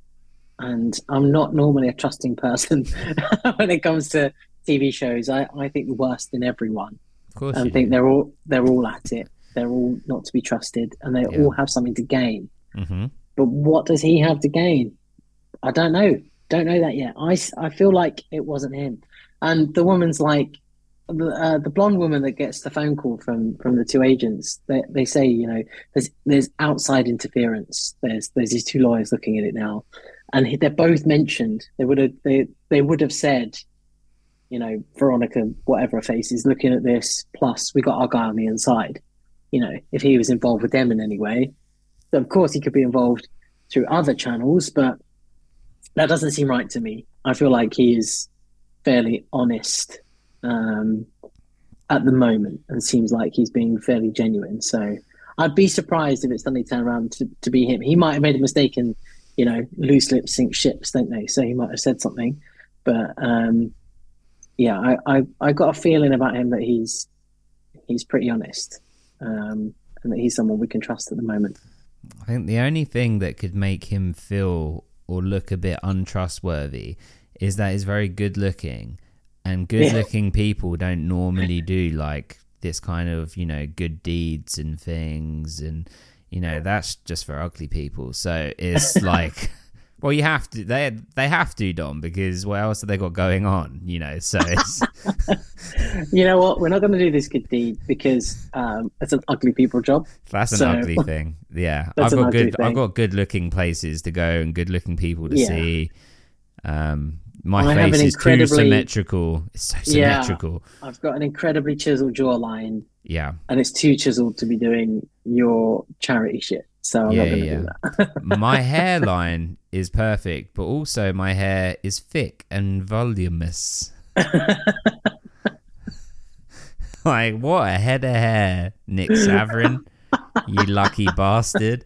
And I'm not normally a trusting person when it comes to T V shows. I, I think the worst in everyone. Of course. I think do. they're all they're all at it. They're all not to be trusted, and they yeah. all have something to gain. Mm-hmm. But what does he have to gain? I don't know. Don't know that yet. I, I feel like it wasn't him. And the woman's like, the uh, the blonde woman that gets the phone call from from the two agents. They they say, you know, there's there's outside interference. There's there's these two lawyers looking at it now. And they're both mentioned. They would have they, they would have said, you know, Veronica, whatever her face is, looking at this. Plus, we got our guy on the inside. You know, if he was involved with them in any way, so of course he could be involved through other channels. But that doesn't seem right to me. I feel like he is fairly honest um, at the moment, and seems like he's being fairly genuine. So I'd be surprised if it suddenly turned around to, to be him. He might have made a mistake and, you know, loose lips sink ships, don't they? So he might have said something, but um, yeah, I, I I got a feeling about him that he's he's pretty honest, um, and that he's someone we can trust at the moment. I think the only thing that could make him feel or look a bit untrustworthy is that he's very good looking, and good looking yeah. people don't normally do like this kind of, you know, good deeds and things, and you know, that's just for ugly people. So it's like, well, you have to, they they have to, Dom, because what else have they got going on, you know? So it's... You know what? We're not going to do this good deed because um, it's an ugly people job. That's an so... ugly thing. Yeah. I've got good, thing. I've got good looking places to go and good looking people to yeah. see. Um, my I face is incredibly... too symmetrical. It's so symmetrical. Yeah, I've got an incredibly chiseled jawline. Yeah. And it's too chiseled to be doing your charity shit. So I'm yeah, not going to yeah. do that. My hairline is perfect, but also my hair is thick and voluminous. Like, what a head of hair, Nick Savrin. You lucky bastard.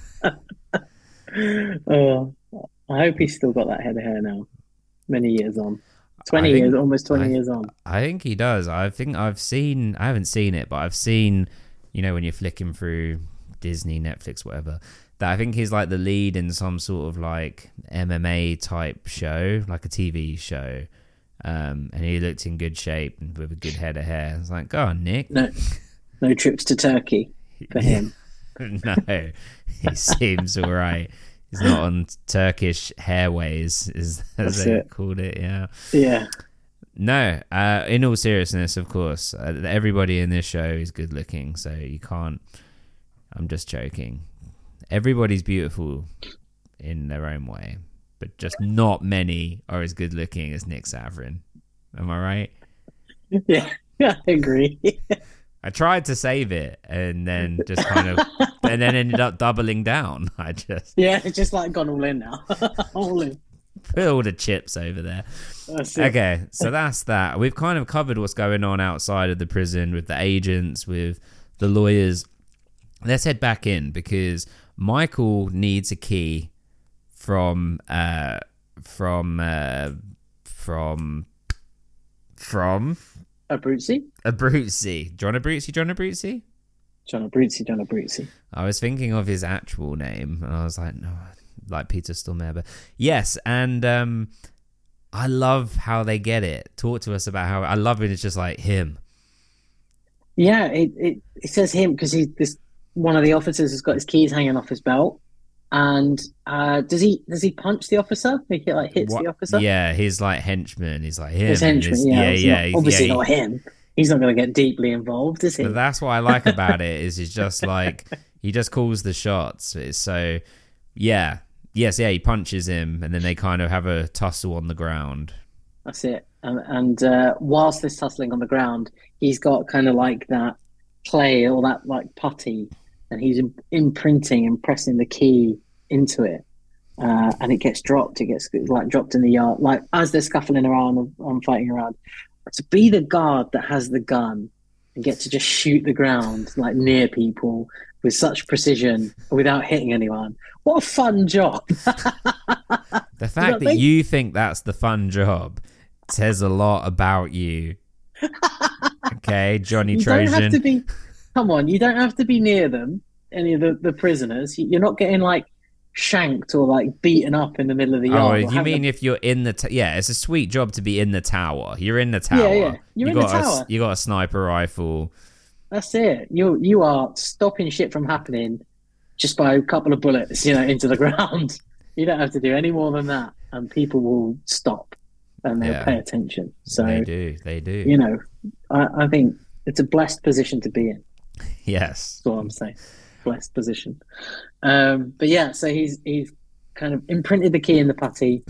Oh, I hope he's still got that head of hair now. Many years on. twenty think, years, almost twenty I, years on. I think he does. I think I've seen, I haven't seen it, but I've seen, you know, when you're flicking through Disney, Netflix, whatever, that I think he's like the lead in some sort of like M M A type show, like a T V show. Um, and he looked in good shape and with a good head of hair. I was like, go on, Nick. No, no trips to Turkey for him. No, he seems all right. He's not on Turkish Hairways, as, as they it. called it. Yeah. Yeah. No, uh, in all seriousness, of course, uh, everybody in this show is good looking, so you can't. I'm just joking. Everybody's beautiful in their own way, but just not many are as good looking as Nick Savrin. Am I right? Yeah, I agree. I tried to save it and then just kind of, and then ended up doubling down. I just. Yeah, it's just like gone all in now. All in. Put all the chips over there. That's it. Okay, so that's that. We've kind of covered what's going on outside of the prison with the agents, with the lawyers. Let's head back in because Michael needs a key from uh, from uh, from From Abruzzi. Abruzzi. John Abruzzi, John Abruzzi? John Abruzzi, John Abruzzi. I was thinking of his actual name, and I was like, no, like Peter Stormare. But yes, and um, I love how they get it. Talk to us about how I love it. It's just like him. Yeah, it it, it says him because he this one of the officers has got his keys hanging off his belt, and uh, does he does he punch the officer? He like hits What? the officer. Yeah, his like henchman. He's like him. His henchman. His, Yeah, yeah, yeah. not, he's- obviously yeah, not him. He's not going to get deeply involved, is he? But that's what I like about it. Is he's just like he just calls the shots. It's so yeah, yes, yeah. He punches him, and then they kind of have a tussle on the ground. That's it. And, and uh, whilst this tussling on the ground, he's got kind of like that clay or that like putty, and he's im- imprinting and pressing the key into it, uh, and it gets dropped. It gets like dropped in the yard, like as they're scuffling around and, and fighting around. To be the guard that has the gun and get to just shoot the ground like near people with such precision without hitting anyone. What a fun job! The fact that think? you think that's the fun job says a lot about you. Okay, Johnny You Trojan. don't have to be. Come on, you don't have to be near them. Any of the, the prisoners, you're not getting like shanked or like beaten up in the middle of the Oh, yard. or you having mean a- if you're in the... T- yeah, it's a sweet job to be in the tower. You're in the tower. Yeah, yeah. You're you in the got a, tower. You got a sniper rifle. That's it. You you are stopping shit from happening just by a couple of bullets, you know, into the ground. You don't have to do any more than that, and people will stop and they'll Yeah. pay attention. So They do. They do. you know, I, I think it's a blessed position to be in. Yes. That's all I'm saying. Blessed position. Um, but yeah, so he's he's kind of imprinted the key in the putty.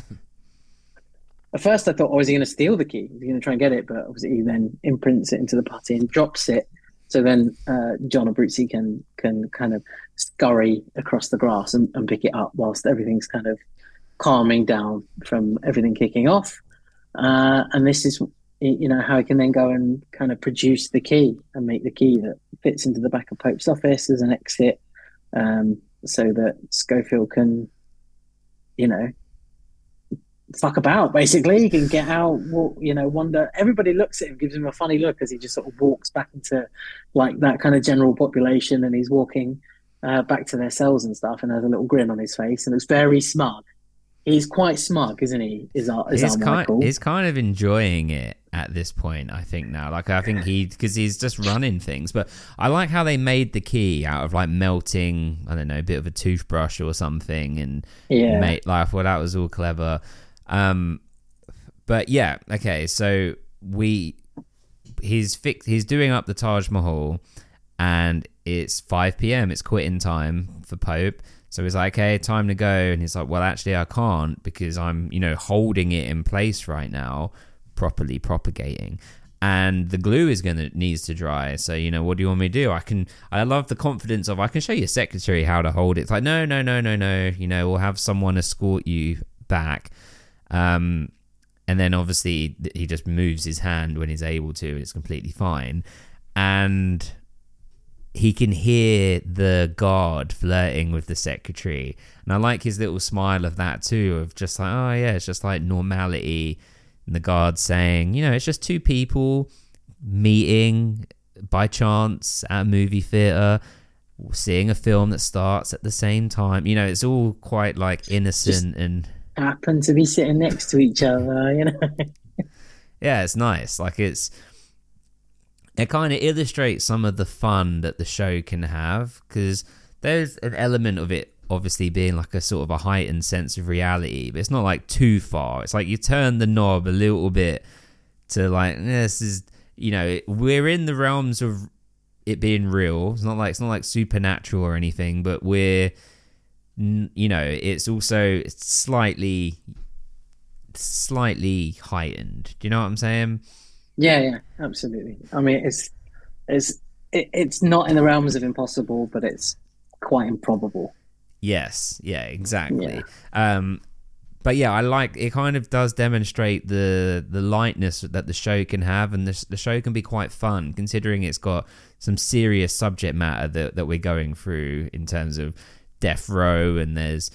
At first, I thought, oh, is he going to steal the key? Is he going to try and get it? But obviously, he then imprints it into the putty and drops it. So then uh, John Abruzzi can can kind of scurry across the grass and, and pick it up whilst everything's kind of calming down from everything kicking off. Uh, and this is, you know, how he can then go and kind of produce the key and make the key that fits into the back of Pope's office as an exit, um, so that Schofield can, you know, fuck about. Basically, he can get out, walk, you know, wander. Everybody looks at him, gives him a funny look as he just sort of walks back into like that kind of general population, and he's walking uh, back to their cells and stuff, and has a little grin on his face and looks very smug. He's quite smug, isn't he? Is our, is he's our kind, Michael? he's kind of enjoying it at this point, I think now. Like, I think he, because he's just running things. But I like how they made the key out of like melting, I don't know, a bit of a toothbrush or something, and Yeah. made life. Well, that was all clever. Um, but yeah, okay. So we, he's fix, he's doing up the Taj Mahal, and it's five p.m. It's quitting time for Pope. So he's like, okay, time to go. And he's like, well, actually, I can't because I'm, you know, holding it in place right now, properly propagating. And the glue is going to, needs to dry. So, you know, what do you want me to do? I can, I love the confidence of, I can show your secretary how to hold it. It's like, no, no, no, no, no. You know, we'll have someone escort you back. Um, and then obviously he just moves his hand when he's able to, and it's completely fine. And he can hear the guard flirting with the secretary. And I like his little smile of that too, of just like, oh yeah, it's just like normality. And the guard saying, you know, it's just two people meeting by chance at a movie theater, seeing a film that starts at the same time. You know, it's all quite like innocent and Happen to be sitting next to each other, you know. yeah, it's nice. Like it's, it kind of illustrates some of the fun that the show can have, because there's an element of it obviously being like a sort of a heightened sense of reality, but it's not like too far. It's like you turn the knob a little bit to like, this is, you know, we're in the realms of it being real. It's not like, it's not like supernatural or anything, but we're, you know, it's also slightly, slightly heightened. Do you know what I'm saying? Yeah, yeah, absolutely. I mean, it's it's it, it's not in the realms of impossible, but it's quite improbable. Yes, yeah, exactly. Yeah. Um, but yeah, I like it. Kind of does demonstrate the the lightness that the show can have, and the the show can be quite fun, considering it's got some serious subject matter that that we're going through in terms of death row, and there's,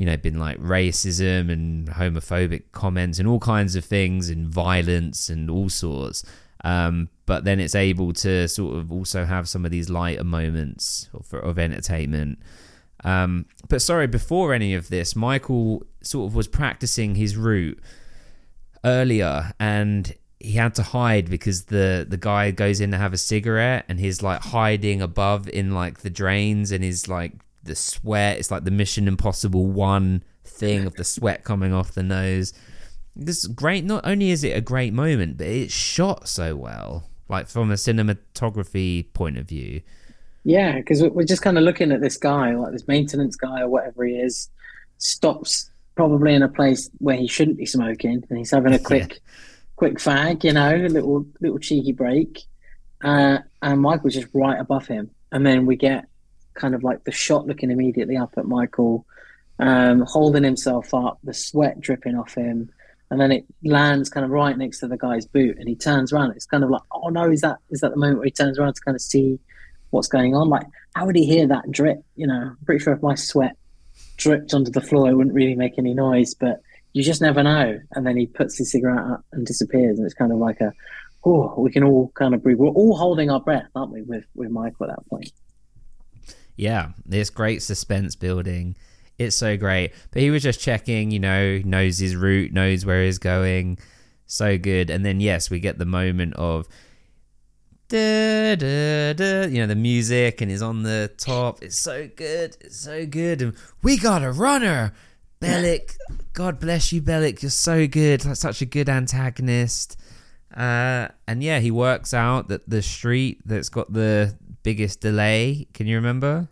you know, been like racism and homophobic comments and all kinds of things and violence and all sorts. Um, but then it's able to sort of also have some of these lighter moments of, of entertainment. Um, but sorry, before any of this, Michael sort of was practicing his route earlier, and he had to hide because the, the guy goes in to have a cigarette, and he's like hiding above in like the drains, and he's like the sweat. It's like the Mission Impossible one thing of the sweat coming off the nose. This is great. Not only is it a great moment, but it's shot so well, like from a cinematography point of view. Yeah, because we're just kind of looking at this guy, like this maintenance guy or whatever he is, stops probably in a place where he shouldn't be smoking, and he's having a quick, yeah. quick fag, you know, a little little cheeky break, uh, and Michael's just right above him, and then we get kind of like the shot looking immediately up at Michael, um, holding himself up, the sweat dripping off him. And then it lands kind of right next to the guy's boot, and he turns around. It's kind of like, oh no, is that is that the moment where he turns around to kind of see what's going on? Like, how would he hear that drip? You know, I'm pretty sure if my sweat dripped onto the floor, it wouldn't really make any noise, but you just never know. And then he puts his cigarette out and disappears, and it's kind of like a, oh, we can all kind of breathe. We're all holding our breath, aren't we, with, with Michael at that point? Yeah, there's great suspense building. It's so great. But he was just checking, you know, knows his route, knows where he's going. So good. And then, yes, we get the moment of, da, da, da, you know, the music, and he's on the top. It's so good. It's so good. And we got a runner. Bellic. God bless you, Bellic. You're so good. Like, such a good antagonist. Uh, and yeah, he works out that the street that's got the biggest delay. Can you remember?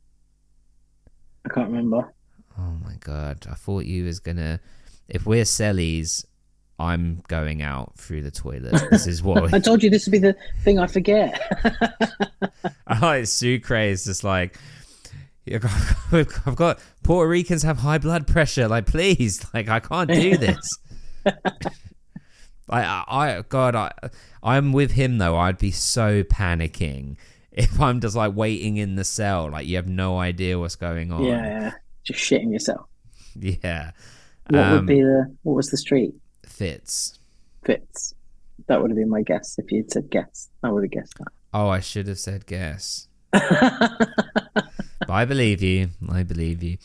I can't remember. Oh my god! I thought you was gonna. If we're Sellies, I'm going out through the toilet. This is what we... I told you this would be the thing I forget. Oh, it's Sucre is just like, I've got Puerto Ricans have high blood pressure. Like, please, like I can't do this. I, I, God, I, I'm with him though. I'd be so panicking if I'm just like waiting in the cell, like you have no idea what's going on. Yeah, yeah. Just shitting yourself. Yeah. What um, would be the? What was the street? Fitz. Fitz. That would have been my guess if you'd said guess. I would have guessed that. Oh, I should have said guess. But I believe you. I believe you.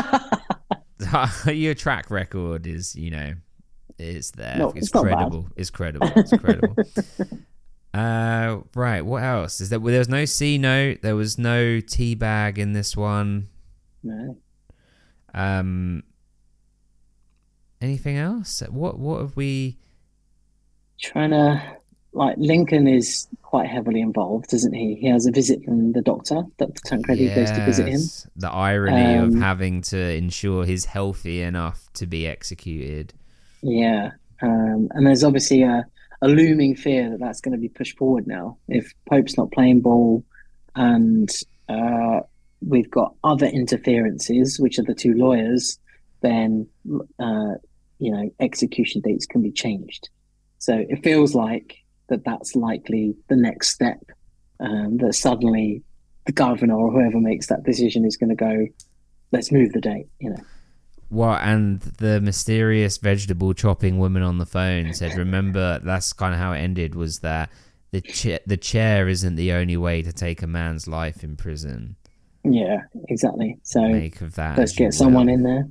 Your track record is, you know, it's there. No, it's, it's not credible. bad. It's credible. It's credible. Uh, right. What else is there? Well, there was no C note. There was no teabag in this one. No. Um. Anything else? What What have we? Trying to like Lincoln is quite heavily involved, isn't he? He has a visit from the doctor. Doctor Tancredi yes. goes to visit him. The irony um, of having to ensure he's healthy enough to be executed. Yeah, um, and there's obviously a. a looming fear that that's going to be pushed forward now. If Pope's not playing ball and uh, we've got other interferences, which are the two lawyers, then, uh, you know, execution dates can be changed. So it feels like that that's likely the next step, um, that suddenly the governor or whoever makes that decision is going to go, let's move the date, you know. Well, and the mysterious vegetable chopping woman on the phone said, remember, that's kind of how it ended, was that the, cha- the chair isn't the only way to take a man's life in prison. Yeah, exactly. So make of that let's get someone in there.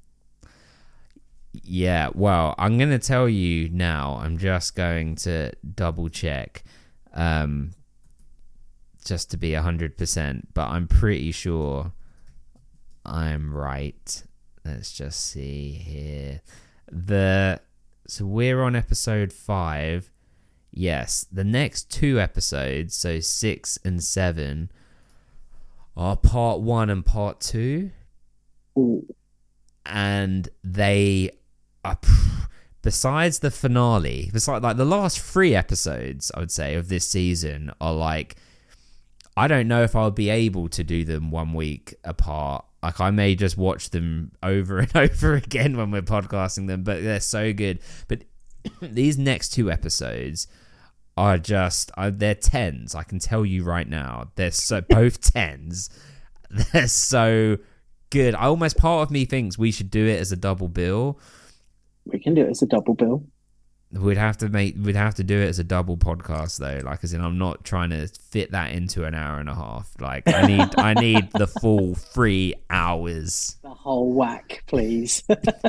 Yeah, well, I'm going to tell you now, I'm just going to double check, um, just to be one hundred percent, but I'm pretty sure I'm right. Let's just see here. The so we're on episode five. Yes, the next two episodes, so six and seven, are part one and part two. Ooh. And they are, besides the finale, besides like the last three episodes, I would say, of this season are like, I don't know if I'll be able to do them one week apart. Like, I may just watch them over and over again when we're podcasting them, but they're so good. But these next two episodes are just, uh, they're tens. I can tell you right now. They're so, both tens. They're so good. I almost part of me thinks we should do it as a double bill. We can do it as a double bill. We'd have to make we'd have to do it as a double podcast though. Like as in I'm not trying to fit that into an hour and a half. Like I need I need the full three hours. The whole whack, please.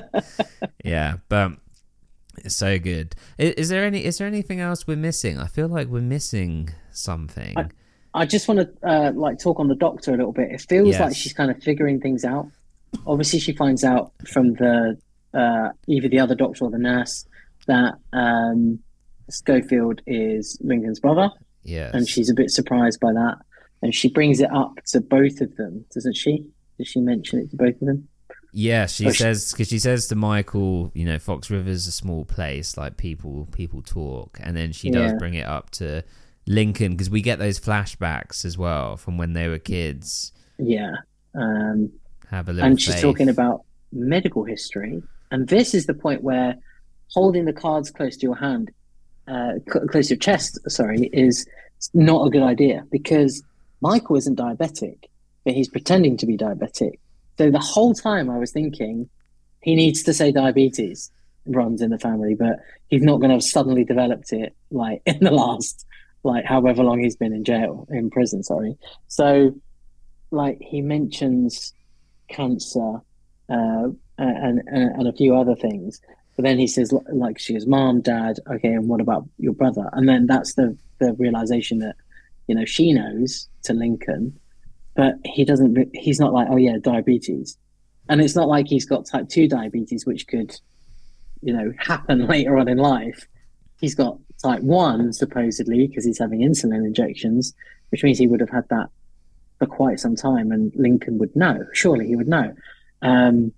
Yeah, but it's so good. Is, is there any is there anything else we're missing? I feel like we're missing something. I, I just want to uh, like talk on the doctor a little bit. It feels Yes. like she's kind of figuring things out. Obviously, she finds out from the uh, either the other doctor or the nurse that um, Schofield is Lincoln's brother, Yes. and she's a bit surprised by that. And she brings it up to both of them, doesn't she? Does she mention it to both of them? Yeah, she Oh, she- says because she says to Michael, you know, Fox River's a small place, like people people talk, and then she does Yeah. bring it up to Lincoln because we get those flashbacks as well from when they were kids. Yeah. Um, Have a little. and she's faith. talking about medical history. And this is the point where holding the cards close to your hand, uh, cl- close to your chest, sorry, is not a good idea because Michael isn't diabetic, but he's pretending to be diabetic. So the whole time I was thinking he needs to say diabetes runs in the family, but he's not going to have suddenly developed it like in the last, like however long he's been in jail, in prison, sorry. So like he mentions cancer uh, and, and and a few other things, but then he says like she goes, "Mom, Dad, okay, and what about your brother?" And then that's the the realization that you know she knows to Lincoln, but he doesn't. He's not like, "Oh yeah, diabetes," and it's not like he's got type two diabetes, which could you know happen later on in life. He's got type one supposedly because he's having insulin injections, which means he would have had that for quite some time, and Lincoln would know. Surely he would know. Um,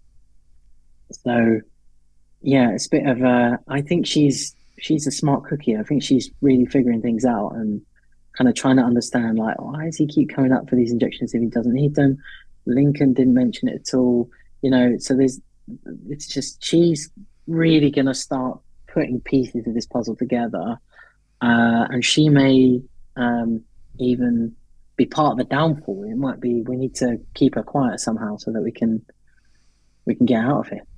so, yeah, it's a bit of a. I think she's she's a smart cookie. I think she's really figuring things out and kind of trying to understand. Like, why does he keep coming up for these injections if he doesn't need them? Lincoln didn't mention it at all. You know, so there's. It's just she's really going to start putting pieces of this puzzle together, uh, and she may um, even be part of the downfall. It might be we need to keep her quiet somehow so that we can we can get out of here.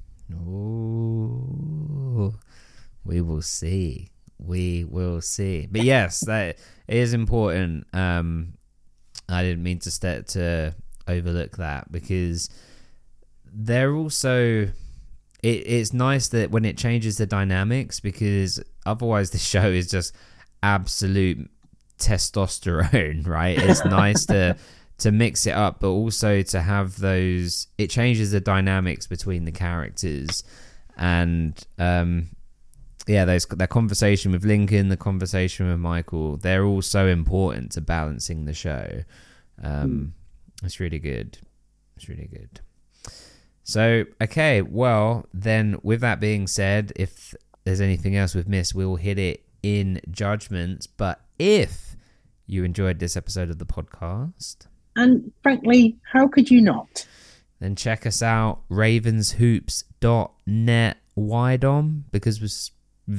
Ooh, we will see. We will see. But yes, that is important. Um, I didn't mean to st- to overlook that because they're also. It, it's nice that when it changes the dynamics because otherwise the show is just absolute testosterone, right? It's nice to to mix it up, but also to have those. It changes the dynamics between the characters, and um, yeah, those that conversation with Lincoln, the conversation with Michael, they're all so important to balancing the show. Um, mm. It's really good. It's really good. So, okay, well, then with that being said, if there's anything else we've missed, we'll hit it in judgments. But if you enjoyed this episode of the podcast, and frankly, how could you not? Then check us out, ravens hoops dot net widom, because was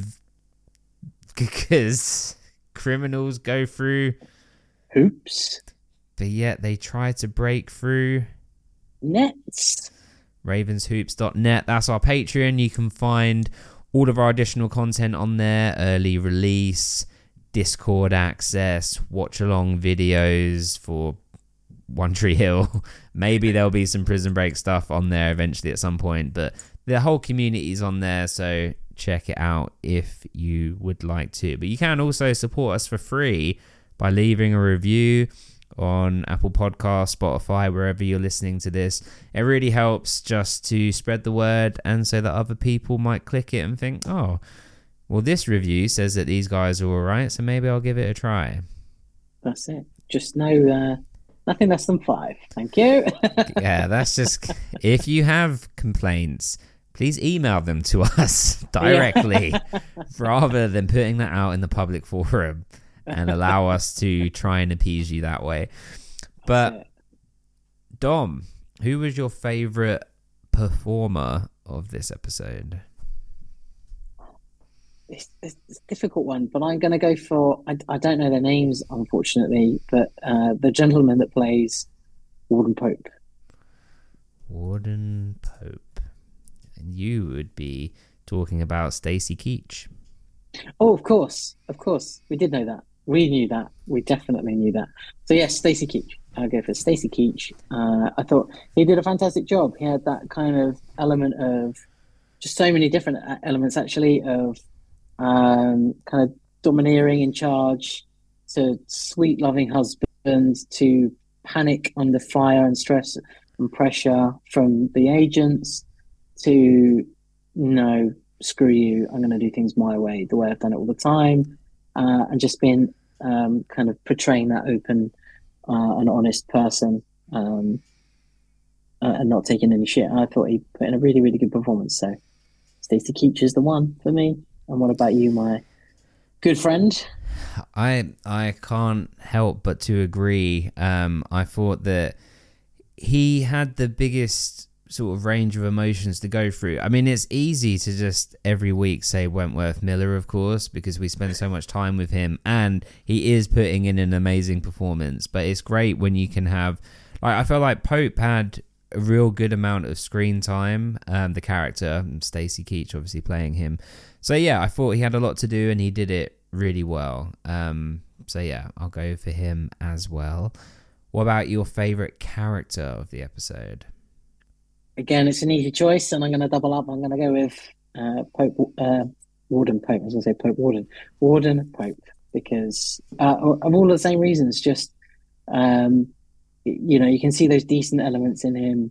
because criminals go through hoops, but yet they try to break through nets. ravens hoops dot net. That's our Patreon. You can find all of our additional content on there, early release, Discord access, watch along videos for One Tree Hill. Maybe there'll be some Prison Break stuff on there eventually at some point, but the whole community's on there, so check it out if you would like to. But you can also support us for free by leaving a review on Apple Podcasts, Spotify, wherever you're listening to this. It really helps just to spread the word and so that other people might click it and think, oh, well, this review says that these guys are all right, so maybe I'll give it a try. That's it. Just no, uh, nothing less than five. Thank you. Yeah, that's just, if you have complaints, please email them to us directly yeah. rather than putting that out in the public forum and allow us to try and appease you that way. But Dom, who was your favorite performer of this episode? It's, it's a difficult one, but I'm going to go for, I, I don't know their names, unfortunately, but uh, the gentleman that plays Warden Pope. Warden Pope. And you would be talking about Stacy Keach. Oh, of course, of course, we did know that. We knew that. We definitely knew that. So yes, Stacy Keach. I'll go for Stacy Keach. Uh, I thought he did a fantastic job. He had that kind of element of just so many different elements, actually, of um, kind of domineering, in charge, to sweet, loving husband, to panic under fire and stress and pressure from the agents, to no, screw you, I'm going to do things my way, the way I've done it all the time, uh, and just being um, kind of portraying that open uh, and honest person, um, uh, and not taking any shit. I thought he put in a really, really good performance. So Stacy Keach is the one for me. And what about you, my good friend? I I can't help but to agree. Um, I thought that he had the biggest sort of range of emotions to go through. I mean, it's easy to just every week say Wentworth Miller, of course, because we spend so much time with him, and he is putting in an amazing performance. But it's great when you can have, like, I felt like Pope had a real good amount of screen time. Um, the character, Stacy Keach, obviously playing him. So yeah, I thought he had a lot to do, and he did it really well. Um, so yeah, I'll go for him as well. What about your favorite character of the episode? Again, it's an easy choice, and I'm going to double up. I'm going to go with uh, Pope uh, Warden Pope. I was going to say Pope Warden, Warden Pope, because uh, of all the same reasons. Just um, you know, you can see those decent elements in him,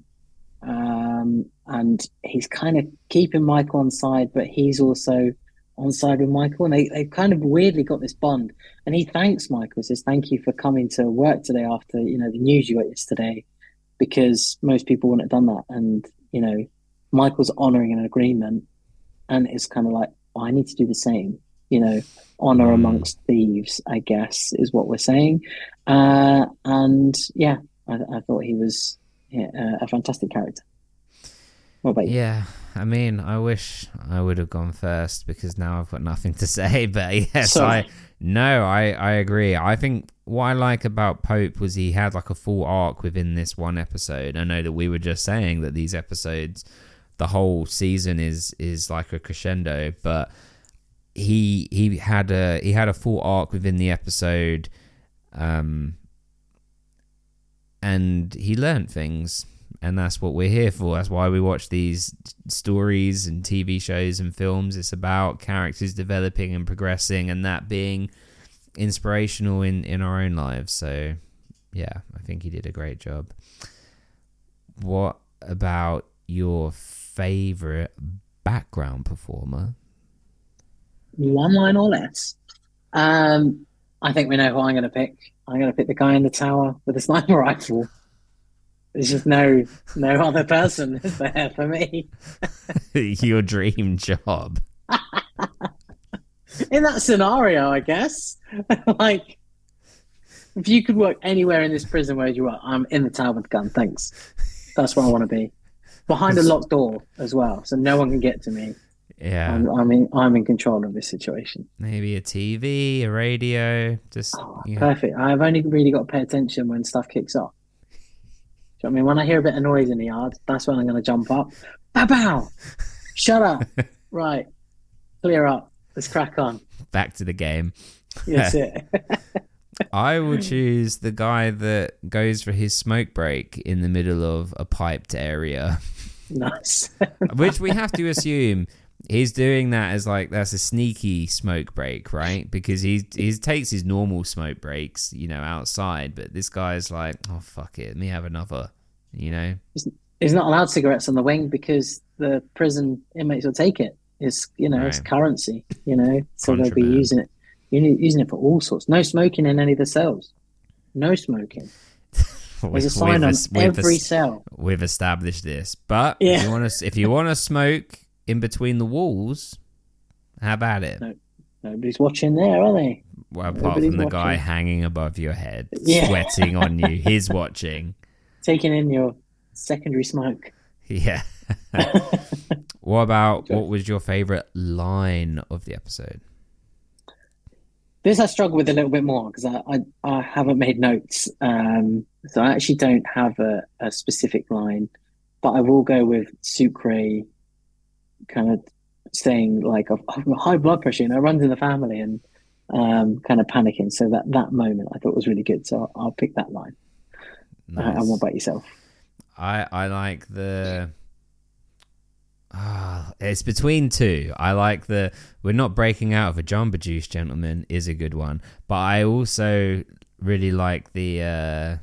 um, and he's kind of keeping Michael on side, but he's also on side with Michael, and they they kind of weirdly got this bond. And he thanks Michael, says, "Thank you for coming to work today after you know the news you got yesterday." Because most people wouldn't have done that. And, you know, Michael's honouring an agreement, and it's kind of like, oh, I need to do the same. You know, honour mm. amongst thieves, I guess, is what we're saying. Uh, and, yeah, I, I thought he was yeah, a fantastic character. What about you? Yeah, I mean, I wish I would have gone first, because now I've got nothing to say. But, yes, Sorry. I... No, I, I agree. I think what I like about Pope was he had like a full arc within this one episode. I know that we were just saying that these episodes, the whole season is is like a crescendo, but he he had a he had a full arc within the episode, um, and he learned things, and that's what we're here for. That's why we watch these stories and T V shows and films. It's about characters developing and progressing, and that being inspirational in, in our own lives. So, yeah, I think he did a great job. What about your favorite background performer? One line or less. Um, I think we know who I'm going to pick. I'm going to pick the guy in the tower with the sniper rifle. There's just no no other person is there for me. Your dream job. In that scenario, I guess. Like, if you could work anywhere in this prison where you are, I'm in the tower with a gun, thanks. That's where I want to be. Behind a locked door as well, so no one can get to me. Yeah. I'm, I'm, in, I'm in control of this situation. Maybe a T V, a radio. Just oh, yeah. Perfect. I've only really got to pay attention when stuff kicks off. I mean, when I hear a bit of noise in the yard, that's when I'm going to jump up. Bow, bow! Shut up! Right. Clear up. Let's crack on. Back to the game. That's it. I would choose the guy that goes for his smoke break in the middle of a piped area. Nice. Which we have to assume he's doing that as like, that's a sneaky smoke break, right? Because he he takes his normal smoke breaks, you know, outside. But this guy's like, oh, fuck it. Let me have another, you know? He's, he's not allowed cigarettes on the wing because the prison inmates will take it. It's, you know, right. It's currency, you know, so they'll be using it. You're using it for all sorts. No smoking in any of the cells. No smoking. There's a sign on every cell. We've established this. But yeah. if you want to, if you want to smoke in between the walls, how about it? No, nobody's watching there, are they? Well, apart nobody's from the watching. guy hanging above your head, yeah. sweating on you. He's watching. Taking in your secondary smoke. Yeah. What about, what was your favourite line of the episode? This I struggle with a little bit more because I, I, I haven't made notes. Um, so I actually don't have a, a specific line. but I will go with Sucre kind of saying like I've, I've got high blood pressure, you know, runs in the family, and um, kind of panicking. So that that moment I thought was really good. So I'll, I'll pick that line. Nice. Uh, and what about yourself? I I like the. Ah, it's between two. I like the "We're not breaking out of a Jamba Juice, gentlemen" is a good one, but I also really like the. Uh,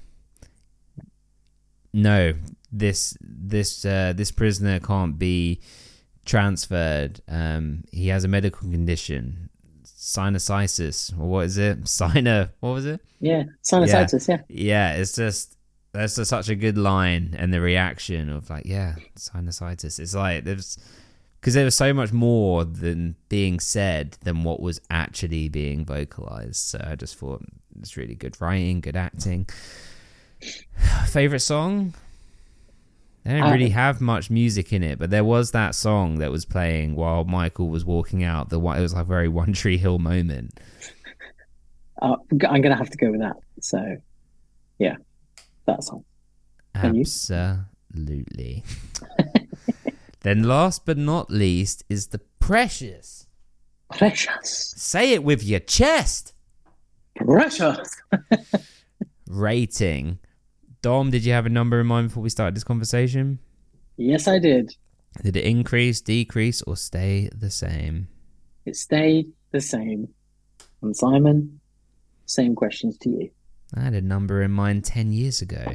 no, this this uh, this prisoner can't be transferred. Um, he has a medical condition, sinusitis, or what is it? Sinus. What was it? Yeah, sinusitis. Yeah, yeah. yeah it's just. That's just such a good line, and the reaction of like, yeah, sinusitis. It's like there's because there was so much more than being said than what was actually being vocalized. So I just thought it's really good writing, good acting. Favorite song? They don't really have much music in it, but there was that song that was playing while Michael was walking out. The one, it was like a very One Tree Hill moment. Uh, I'm gonna have to go with that. So, yeah. That song. Absolutely. Then last but not least is the precious. Precious. Say it with your chest. Precious. Rating. Dom, did you have a number in mind before we started this conversation? Yes, I did. Did it increase, decrease, or stay the same? It stayed the same. And Simon, same questions to you. I had a number in mind ten years ago.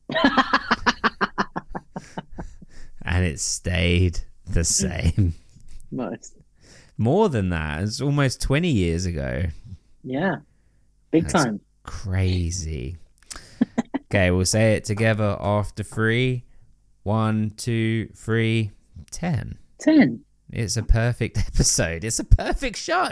And it stayed the same. Nice. More than that. It's almost twenty years ago. Yeah. Big That's time. Crazy. Okay, we'll say it together after three. One, two, three, ten. Ten. It's a perfect episode. It's a perfect show.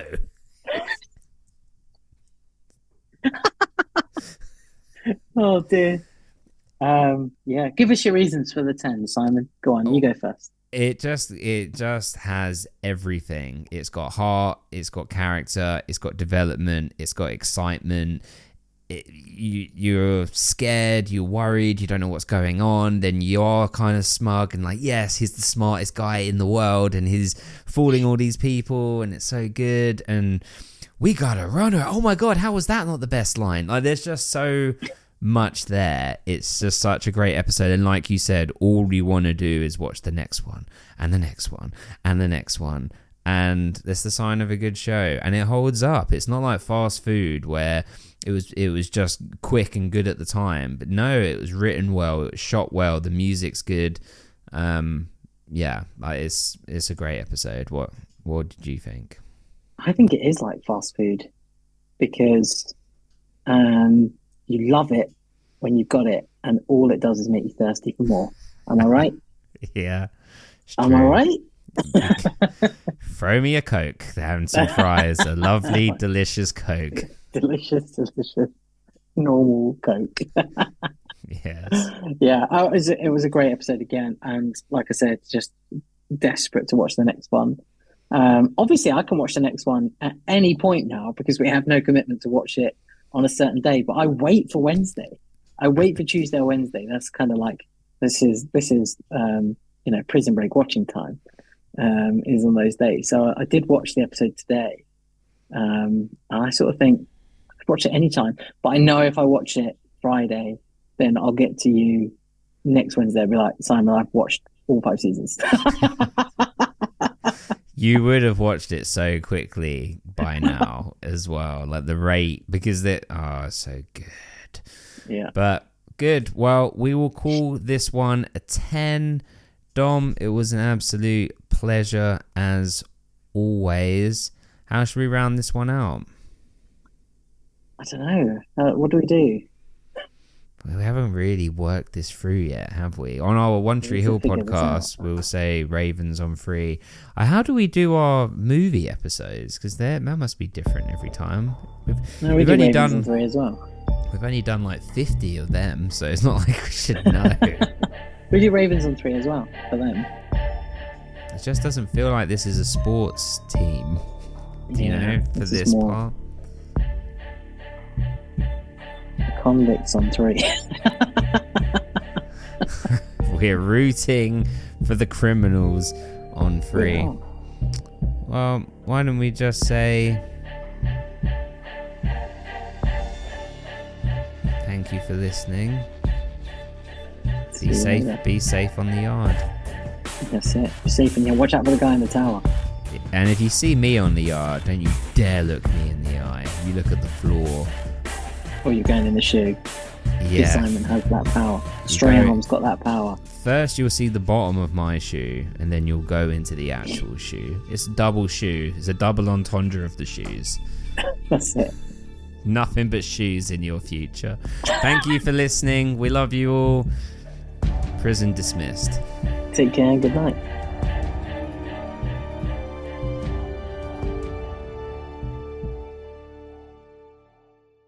Oh dear. Um, yeah, give us your reasons for the ten, Simon. Go on, oh, you go first. It just it just has everything. It's got heart, it's got character, it's got development, it's got excitement. It, you you're scared, you're worried, you don't know what's going on. Then you're kind of smug and like, yes, he's the smartest guy in the world, and he's fooling all these people, and it's so good. And we got a runner. Oh my God, how was that not the best line? Like, there's just so much there. It's just such a great episode. And like you said, all you want to do is watch the next one and the next one and the next one. And that's the sign of a good show. And it holds up. It's not like fast food where it was it was just quick and good at the time. But no, it was written well. It was shot well. The music's good. Um, yeah, it's it's a great episode. What what did you think? I think it is like fast food because um, you love it when you've got it, and all it does is make you thirsty for more. Am I right? Yeah. Am I right? Throw me a Coke and some fries. A lovely, delicious Coke. Delicious, delicious, normal Coke. Yes. Yeah, I was, it was a great episode again, and like I said, just desperate to watch the next one. Um, obviously, I can watch the next one at any point now because we have no commitment to watch it on a certain day. But I wait for Wednesday. I wait for Tuesday or Wednesday. That's kind of like this is this is um, you know Prison Break watching time um, is on those days. So I did watch the episode today, um, and I sort of think I could watch it anytime. But I know if I watch it Friday, then I'll get to you next Wednesday. I'll be like, Simon, I've watched all five seasons. You would have watched it so quickly by now as well. Like the rate, because they oh, so good. Yeah. But good. Well, we will call this one a ten. Dom, it was an absolute pleasure as always. How should we round this one out? I don't know. Uh, what do we do? We haven't really worked this through yet, have we? On our One Tree Hill podcast, we'll say Ravens on three. Uh, how do we do our movie episodes? Because that must be different every time. We've, no, we we've do only Ravens done on three as well. We've only done like fifty of them, so it's not like we should know. We do Ravens on three as well for them. It just doesn't feel like this is a sports team, you yeah, know, for this, this more... part. Convicts on three. We're rooting for the criminals on three. Yeah. Well, why don't we just say thank you for listening. See Be you safe. later. Be safe on the yard. That's it. Be safe in here. Watch out for the guy in the tower. And if you see me on the yard, don't you dare look me in the eye. You look at the floor. Or you're going in the shoe. Yeah. Simon has that power. Stray go- Arm's got that power. First, you'll see the bottom of my shoe, and then you'll go into the actual shoe. It's a double shoe. It's a double entendre of the shoes. That's it. Nothing but shoes in your future. Thank you for listening. We love you all. Prison dismissed. Take care and good night.